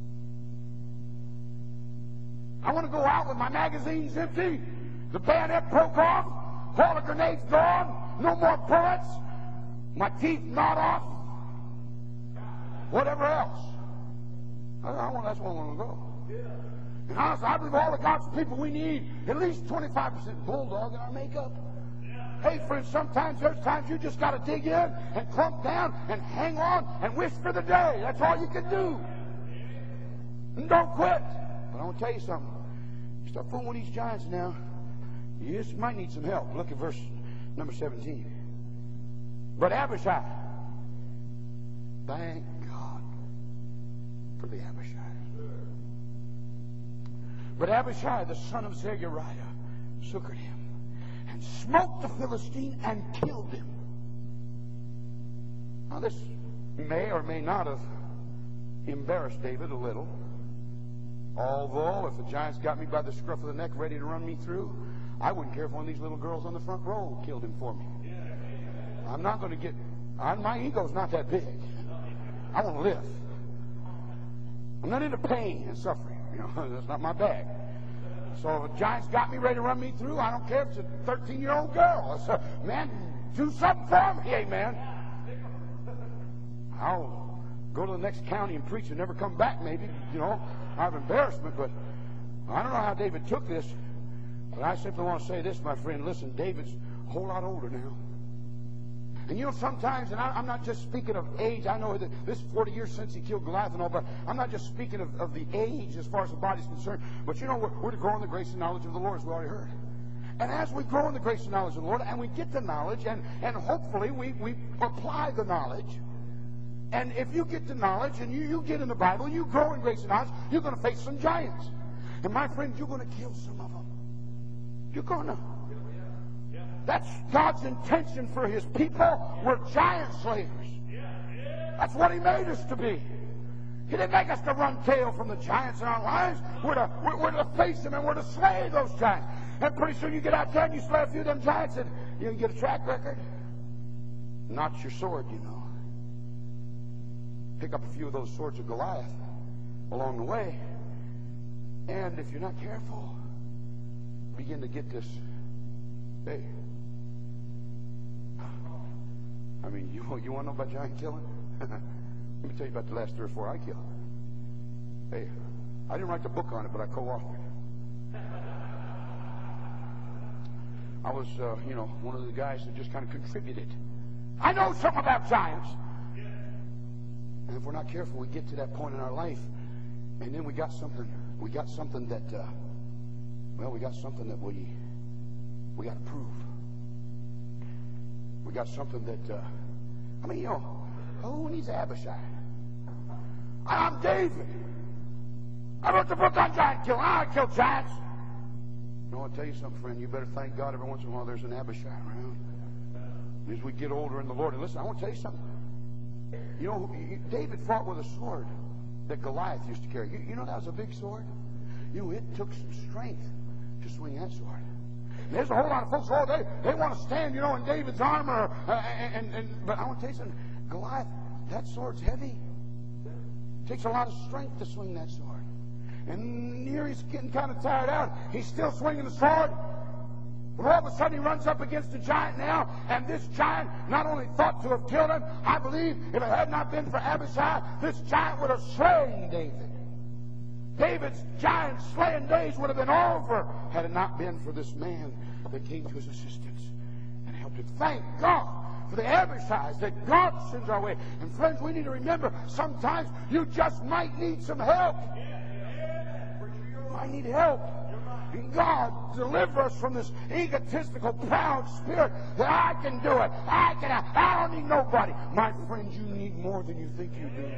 I want to go out with my magazines empty, the bayonet broke off, all the grenades gone, no more bullets, my teeth gnawed off, whatever else. I, I want, that's where I want to go. And honestly, I believe all of God's people, we need at least twenty-five percent bulldog in our makeup. Hey, friends, sometimes there's times you just got to dig in and clump down and hang on and wish for the day. That's all you can do. And don't quit. But I want to tell you something. You start fooling with these giants now, you just might need some help. Look at verse number seventeen. But Abishai, thank God for the Abishai. But Abishai, the son of Zeruiah, succored him and smote the Philistine and killed him. Now this may or may not have embarrassed David a little. Although, if the giants got me by the scruff of the neck ready to run me through, I wouldn't care if one of these little girls on the front row killed him for me. I'm not going to get... I, my ego's not that big. I want to live. I'm not into pain and suffering. You know, that's not my bag. So if a giant's got me ready to run me through, I don't care if it's a thirteen-year-old girl. So, man, do something for me, amen. I'll go to the next county and preach and never come back, maybe, you know, out of embarrassment. But I don't know how David took this, but I simply want to say this, my friend. Listen, David's a whole lot older now. And you know, sometimes, and I, I'm not just speaking of age. I know that this is forty years since he killed Goliath and all, but I'm not just speaking of, of the age as far as the body's concerned. But you know, we're, we're to grow in the grace and knowledge of the Lord, as we already heard. And as we grow in the grace and knowledge of the Lord, and we get the knowledge, and, and hopefully we, we apply the knowledge. And if you get the knowledge, and you, you get in the Bible, and you grow in grace and knowledge, you're going to face some giants. And my friend, you're going to kill some of them. You're going to. That's God's intention for His people. We're giant slayers. That's what He made us to be. He didn't make us to run tail from the giants in our lives. We're to, we're, we're to face them and we're to slay those giants. And pretty soon you get out there and you slay a few of them giants and you can get a track record. Not your sword, you know. Pick up a few of those swords of Goliath along the way. And if you're not careful, begin to get this, hey, I mean, you, you want to know about giant killing? Let me tell you about the last three or four I killed. Hey, I didn't write the book on it, but I co-authored. I was, uh, you know, one of the guys that just kind of contributed. I know something about giants. And if we're not careful, we get to that point in our life, and then we got something. We got something that, uh, well, we got something that we we got to prove. We got something that, uh, I mean, you know, who needs Abishai? I'm David. I wrote the book on giant killing. I kill giants. You know, I'll tell you something, friend. You better thank God every once in a while there's an Abishai around. And as we get older in the Lord, and listen, I want to tell you something. You know, David fought with a sword that Goliath used to carry. You, you know that was a big sword? You know, it took some strength to swing that sword. And there's a whole lot of folks, oh, they, they want to stand, you know, in David's armor. Uh, and, and, and But I want to tell you something. Goliath, that sword's heavy. It takes a lot of strength to swing that sword. And here he's getting kind of tired out. He's still swinging the sword. But all of a sudden he runs up against a giant now, and this giant not only thought to have killed him, I believe if it had not been for Abishai, this giant would have slain David. David's giant slaying days would have been over had it not been for this man that came to his assistance and helped him. Thank God for the Abishais that God sends our way. And friends, we need to remember, sometimes you just might need some help. You might need help. And God, deliver us from this egotistical, proud spirit that I can do it. I can. I don't need nobody. My friends, you need more than you think you do.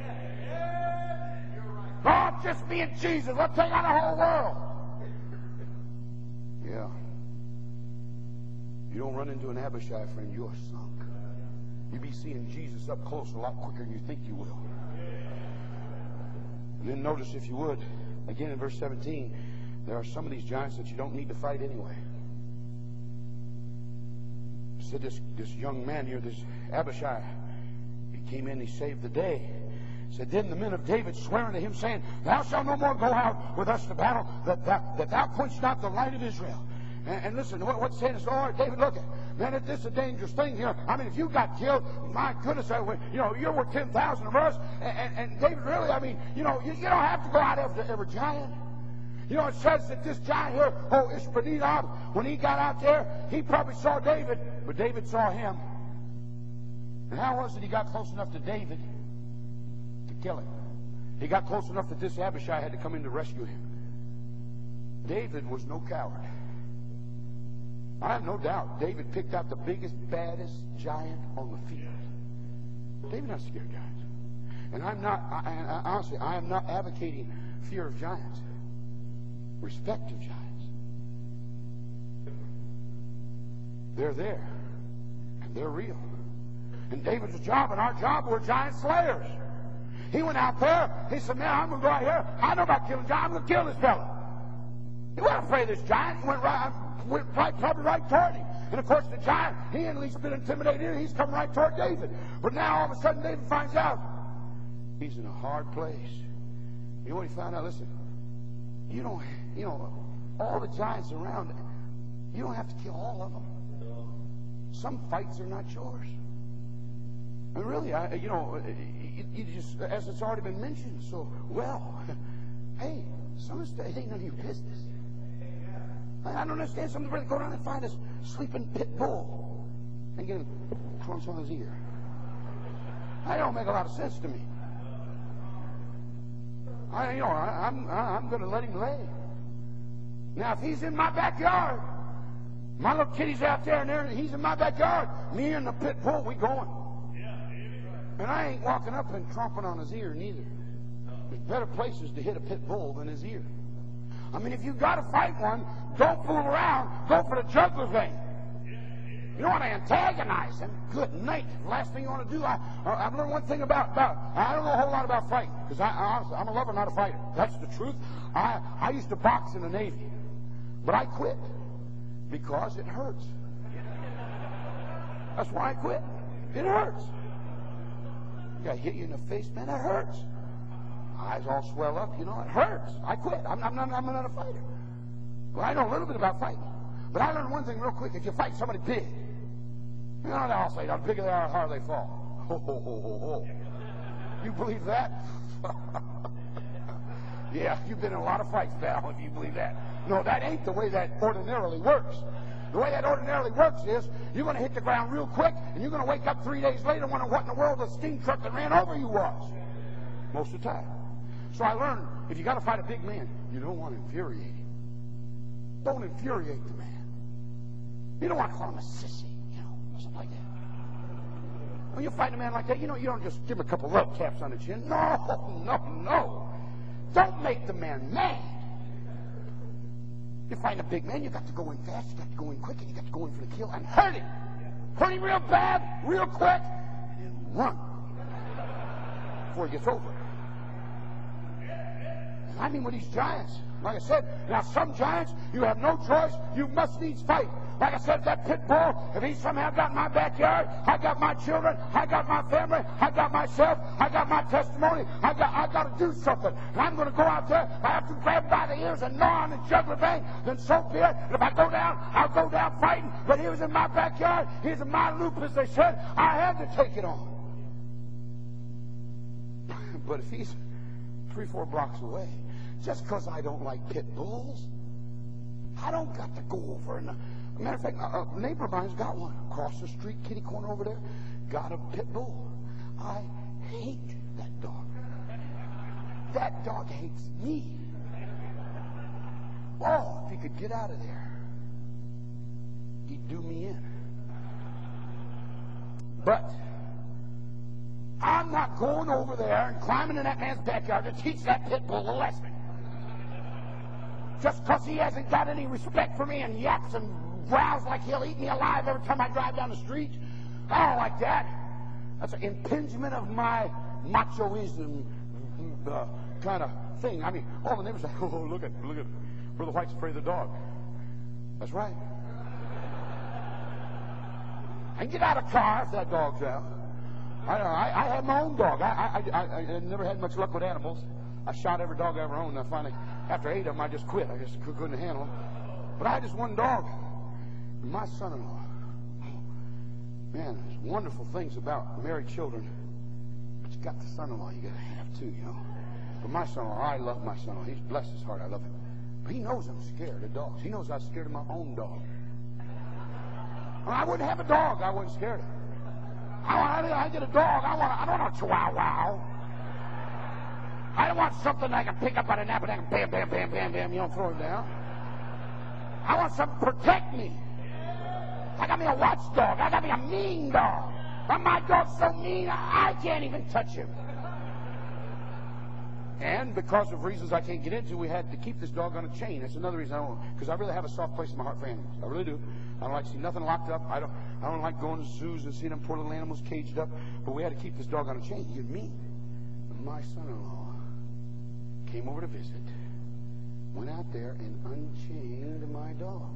God, just me and Jesus. Let's take on the whole world. Yeah. You don't run into an Abishai, friend, you are sunk. You'll be seeing Jesus up close a lot quicker than you think you will. And then notice, if you would, again in verse seventeen, there are some of these giants that you don't need to fight anyway. So this, this young man here, this Abishai, he came in, he saved the day. Said, then the men of David swearing to him, saying, thou shalt no more go out with us to battle, that thou, that thou quench not the light of Israel. And, and listen, what, what's saying is, oh, David, look, man, this is a dangerous thing here. I mean, if you got killed, my goodness, I, you know, you're worth ten thousand of us. And, and, and David, really, I mean, you know, you, you don't have to go out after every giant. You know, it says that this giant here, oh, Ishbosheth, when he got out there, he probably saw David, but David saw him. And how was it he got close enough to David to kill him? He got close enough that this Abishai had to come in to rescue him. David was no coward. I have no doubt David picked out the biggest, baddest giant on the field. David not scared of giants. And I'm not, I, I, honestly, I am not advocating fear of giants. Respect of giants. They're there. And they're real. And David's job and our job were giant slayers. He went out there. He said, man, I'm going to go out here. I know about killing giants. I'm going to kill this fella. He wasn't afraid of this giant. He went right, went right, probably right toward him. And of course the giant, he hadn't at least been intimidated. He's come right toward David. But now all of a sudden David finds out he's in a hard place. You know what he found out? Listen, you don't, you know, all the giants around, you don't have to kill all of them. Some fights are not yours. And really, I, you know, you, you just, as it's already been mentioned so well, hey, some of it ain't none of your business. I don't understand. Somebody's ready to go down and find a sleeping pit bull and get him crunch on his ear. That don't make a lot of sense to me. I, you know, I, I'm, I'm going to let him lay. Now, if he's in my backyard, my little kitty's out there and there, he's in my backyard, me and the pit bull, we going. And I ain't walking up and tromping on his ear neither. There's better places to hit a pit bull than his ear. I mean, if you've got to fight one, don't fool around. Go for the jugular vein. You don't want to antagonize him. Good night. Last thing you want to do, I, I've learned one thing about, about, I don't know a whole lot about fighting. Because I, I honestly, I'm a lover, not a fighter. That's the truth. I, I used to box in the Navy. But I quit. Because it hurts. That's why I quit. It hurts. I hit you in the face, man, it hurts. Eyes all swell up, you know, it hurts. I quit. I'm, I'm, not, I'm not a fighter. Well, I know a little bit about fighting. But I learned one thing real quick. If you fight somebody big, you know what I'll say, the bigger they are, the harder they fall. Ho, ho, ho, ho, ho. You believe that? Yeah, you've been in a lot of fights, Val, if you believe that. No, that ain't the way that ordinarily works. The way that ordinarily works is you're going to hit the ground real quick, and you're going to wake up three days later wondering what in the world the steam truck that ran over you was. Most of the time. So I learned, if you got to fight a big man, you don't want to infuriate him. Don't infuriate the man. You don't want to call him a sissy, you know, or something like that. When you fight a man like that, you know, you don't just give him a couple love taps on the chin. No, no, no. Don't make the man mad. You find a big man, you got to go in fast, you got to go in quick, and you got to go in for the kill and hurt him. Hurt him real bad, real quick, and run before he gets over it. And I mean with these giants, like I said, now some giants, you have no choice, you must needs fight. Like I said, that pit bull, if he somehow got in my backyard, I got my children, I got my family, I got myself, I got my testimony, I got I got to do something. And I'm going to go out there, I have to grab him by the ears and gnaw on the jugular vein, then so be it. And if I go down, I'll go down fighting. But he was in my backyard, he's in my loop, as they said, I had to take it on. But if he's three, four blocks away, just because I don't like pit bulls, I don't got to go over and... As a matter of fact, a neighbor of mine's got one. Across the street, kitty corner over there, got a pit bull. I hate that dog. That dog hates me. Oh, if he could get out of there, he'd do me in. But I'm not going over there and climbing in that man's backyard to teach that pit bull a lesson. Just because he hasn't got any respect for me and yaps and growls like he'll eat me alive every time I drive down the street. I don't like that. That's an impingement of my machoism uh, kind of thing. I mean, all the neighbors say, oh, look at, look at, Brother White's afraid of the dog. That's right. I can get out of the car if that dog's out. I, I, I had my own dog. I, I, I, I never had much luck with animals. I shot every dog I ever owned. And I finally, after eight of them, I just quit. I just couldn't handle them. But I had this one dog. My son-in-law, man, there's wonderful things about married children. But you got the son-in-law you got to have too, you know. But my son-in-law, I love my son-in-law. He's blessed his heart. I love him. But he knows I'm scared of dogs. He knows I'm scared of my own dog. Well, I wouldn't have a dog. I wasn't scared of him. I want. I get a dog. I want. I don't want a chihuahua. I don't want something I can pick up out of nap and I can bam, bam, bam, bam, bam. You know, throw it down. I want something to protect me. I got me a watchdog. I got me a mean dog. But my dog's so mean, I can't even touch him. And because of reasons I can't get into, we had to keep this dog on a chain. That's another reason I don't, because I really have a soft place in my heart for animals. I really do. I don't like to see nothing locked up. I don't. I don't like going to zoos and seeing them poor little animals caged up. But we had to keep this dog on a chain. You're mean. And my son-in-law came over to visit, went out there and unchained my dog.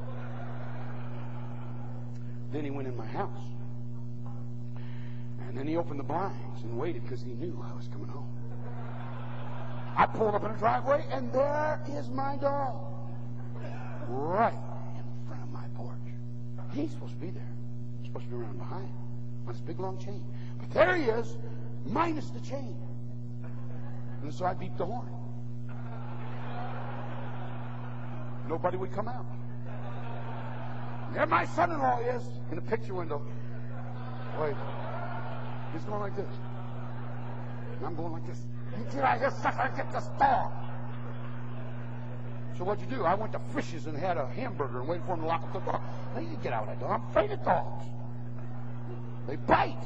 Then he went in my house. And then he opened the blinds and waited because he knew I was coming home. I pulled up in the driveway, and there is my dog. right in front of my porch. He ain't supposed to be there. He's supposed to be around behind on this big long chain. But there he is, minus the chain. And so I beeped the horn. Nobody would come out. And there my son-in-law is in the picture window. Wait. He's going like this. And I'm going like this. You get out of here, sucker, get this dog. So what'd you do? I went to Frisch's and had a hamburger and waited for him to lock up the door. Now you get out of that door. I'm afraid of dogs. They bite.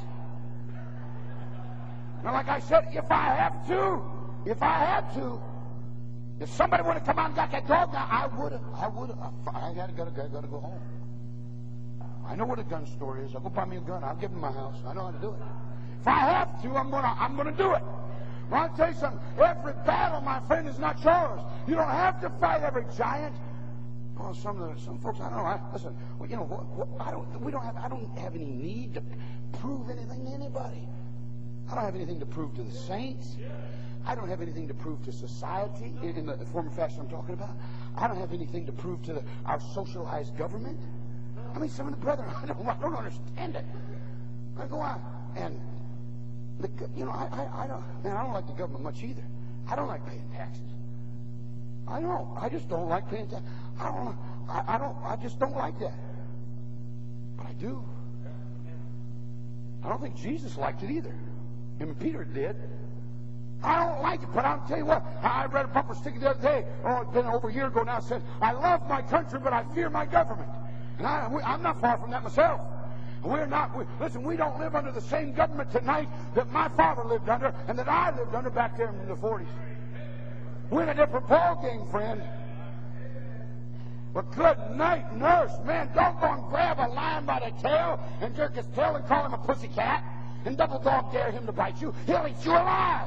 Now, like I said, if I have to, if I had to, if somebody would have come out and got that dog now, I would have, I would have, I had to go, got to go home. I know what a gun store is. I'll go buy me a gun. I'll give him my house. I know how to do it. If I have to, I'm gonna, I'm gonna do it. Well, I'll tell you something. Every battle, my friend, is not yours. You don't have to fight every giant. Well, some of the, some folks, I don't know. I, listen, well, you know, what, what, I don't. We don't have. I don't have any need to prove anything to anybody. I don't have anything to prove to the saints. I don't have anything to prove to society in, in the form and fashion I'm talking about. I don't have anything to prove to the, our socialized government. I mean, some of the brethren, I don't, I don't understand it. I go on and. The, you know, I, I, I don't, man, I don't like the government much either. I don't like paying taxes. I don't. I just don't like paying taxes. I don't. I, I don't. I just don't like that. But I do. I don't think Jesus liked it either. I mean, Peter did. I don't like it, but I'll tell you what. I read a bumper sticker the other day. Oh, it's been over a year ago now. It said, "I love my country, but I fear my government." And I, I'm not far from that myself. We're not, we, listen, we don't live under the same government tonight that my father lived under and that I lived under back there in the forties. We're in a different ball game, friend. But good night, nurse. Man, don't go and grab a lion by the tail and jerk his tail and call him a pussycat and double dog dare him to bite you. He'll eat you alive.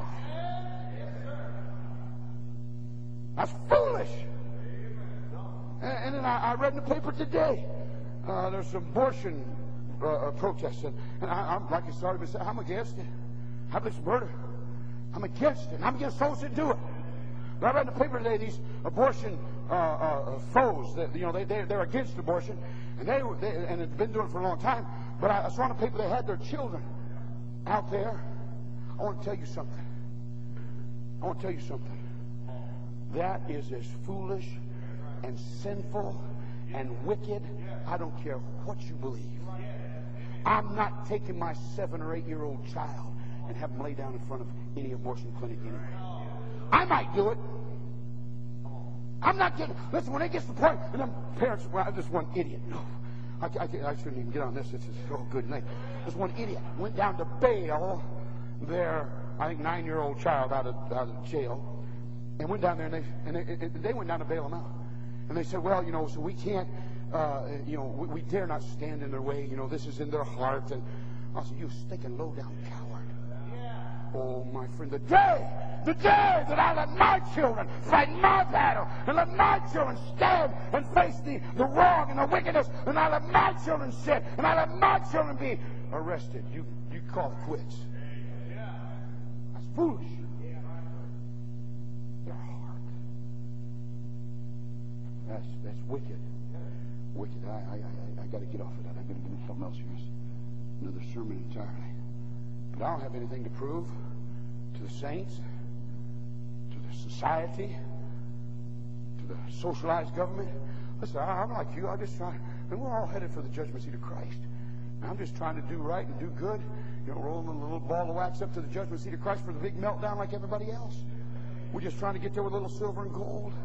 That's foolish. And, and then I, I read in the paper today, uh, there's some abortion Uh, uh, protests, and, and I, I'm like I started to say, I'm against it. I believe it's murder. I'm against it. And I'm against those that do it. But I read in the paper today these abortion uh, uh, foes that you know they, they they're against abortion, and they, they and have been doing it for a long time. But I, I saw in the paper they had their children out there. I want to tell you something. I want to tell you something. That is as foolish and sinful and wicked. I don't care what you believe. I'm not taking my seven or eight year old child and have him lay down in front of any abortion clinic anyway. I might do it. I'm not getting. Listen, when it gets to the point, and them parents, well, this one idiot. No, I, I, I shouldn't even get on this. This is oh good night. This one idiot went down to bail their, I think, nine year old child out of out of jail, and went down there and they and they, and they went down to bail him out, and they said, well, you know, so we can't. Uh, you know, we, we dare not stand in their way. You know, this is in their heart. And I said, you stinking low-down coward. Yeah. Oh, my friend, the day, the day that I let my children fight my battle and let my children stand and face the, the wrong and the wickedness, and I let my children sin and I let my children be arrested, you, you call it quits. Yeah. That's foolish. Yeah. Their heart. That's, that's wicked. Wicked. I, I, I, I got to get off of that. I'm going to do something else here. Another sermon entirely. But I don't have anything to prove to the saints, to the society, to the socialized government. Listen, I, I'm like you. I just try. And we're all headed for the judgment seat of Christ. And I'm just trying to do right and do good. You know, rolling a little ball of wax up to the judgment seat of Christ for the big meltdown like everybody else. We're just trying to get there with a little silver and gold.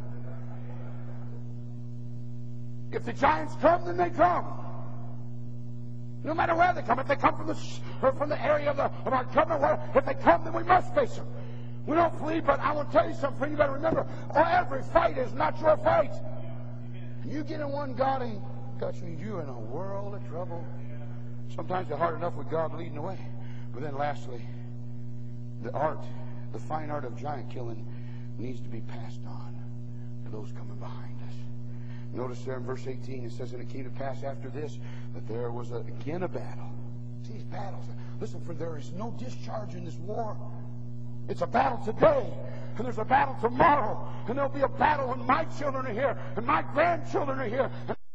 If the giants come, then they come. No matter where they come. If they come from the or from the area of, the, of our government, if they come, then we must face them. We don't flee, but I want to tell you something. You better remember, every fight is not your fight. You get in one, God ain't got you. You're in a world of trouble. Sometimes you're hard enough with God leading the way. But then lastly, the art, the fine art of giant killing needs to be passed on to those coming behind us. Notice there in verse eighteen, it says, and it came to pass after this that there was a, again a battle. See, these battles. Listen, for there is no discharge in this war. It's a battle today, and there's a battle tomorrow, and there'll be a battle when my children are here, and my grandchildren are here.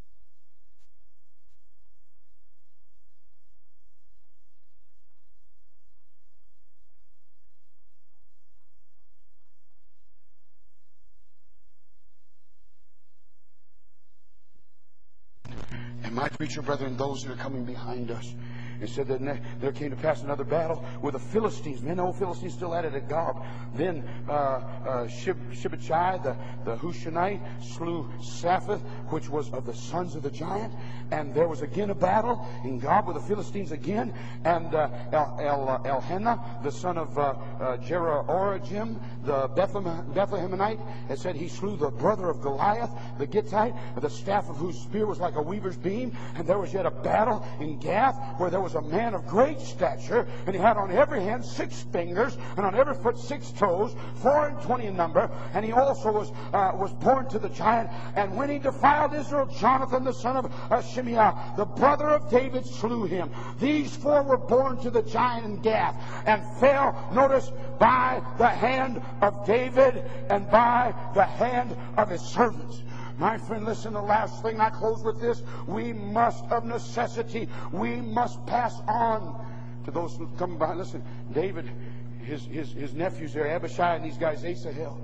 And my preacher brethren, those that are coming behind us, it said that there came to pass another battle where the Philistines, men, old Philistines still at it at Gob. Then uh, uh, Shib, Shibachai, the, the Hushonite, slew Saphath, which was of the sons of the giant. And there was again a battle in Gob with the Philistines again. And uh, El, El, uh, Elhenah, the son of uh, uh, Jeroorajim, the Bethlehem, Bethlehemite, it said he slew the brother of Goliath, the Gittite, the staff of whose spear was like a weaver's beam. And there was yet a battle in Gath where there was a man of great stature, and he had on every hand six fingers, and on every foot six toes, four and twenty in number. And he also was uh, was born to the giant. And when he defiled Israel, Jonathan, the son of uh, Shimeah, the brother of David, slew him. These four were born to the giant in Gath, and fell, notice, by the hand of David and by the hand of his servants. My friend, listen, the last thing, I close with this. We must, of necessity, we must pass on to those who come behind. Listen, David, his, his, his nephews there, Abishai and these guys, Asahel,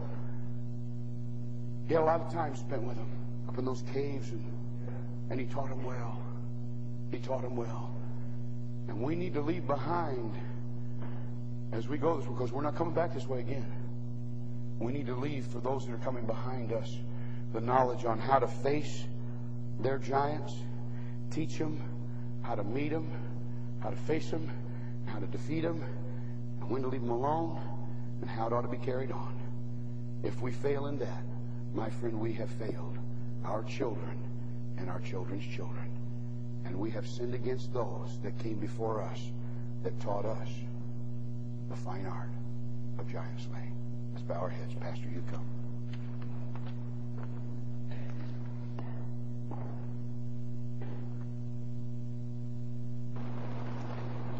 he had a lot of time spent with them up in those caves, and, and he taught them well. He taught them well. And we need to leave behind, as we go this way, because we're not coming back this way again. We need to leave for those that are coming behind us the knowledge on how to face their giants, teach them how to meet them, how to face them, how to defeat them, and when to leave them alone, and how it ought to be carried on. If we fail in that, my friend, we have failed our children and our children's children. And we have sinned against those that came before us, that taught us the fine art of giant slaying. Let's bow our heads. Pastor, you come.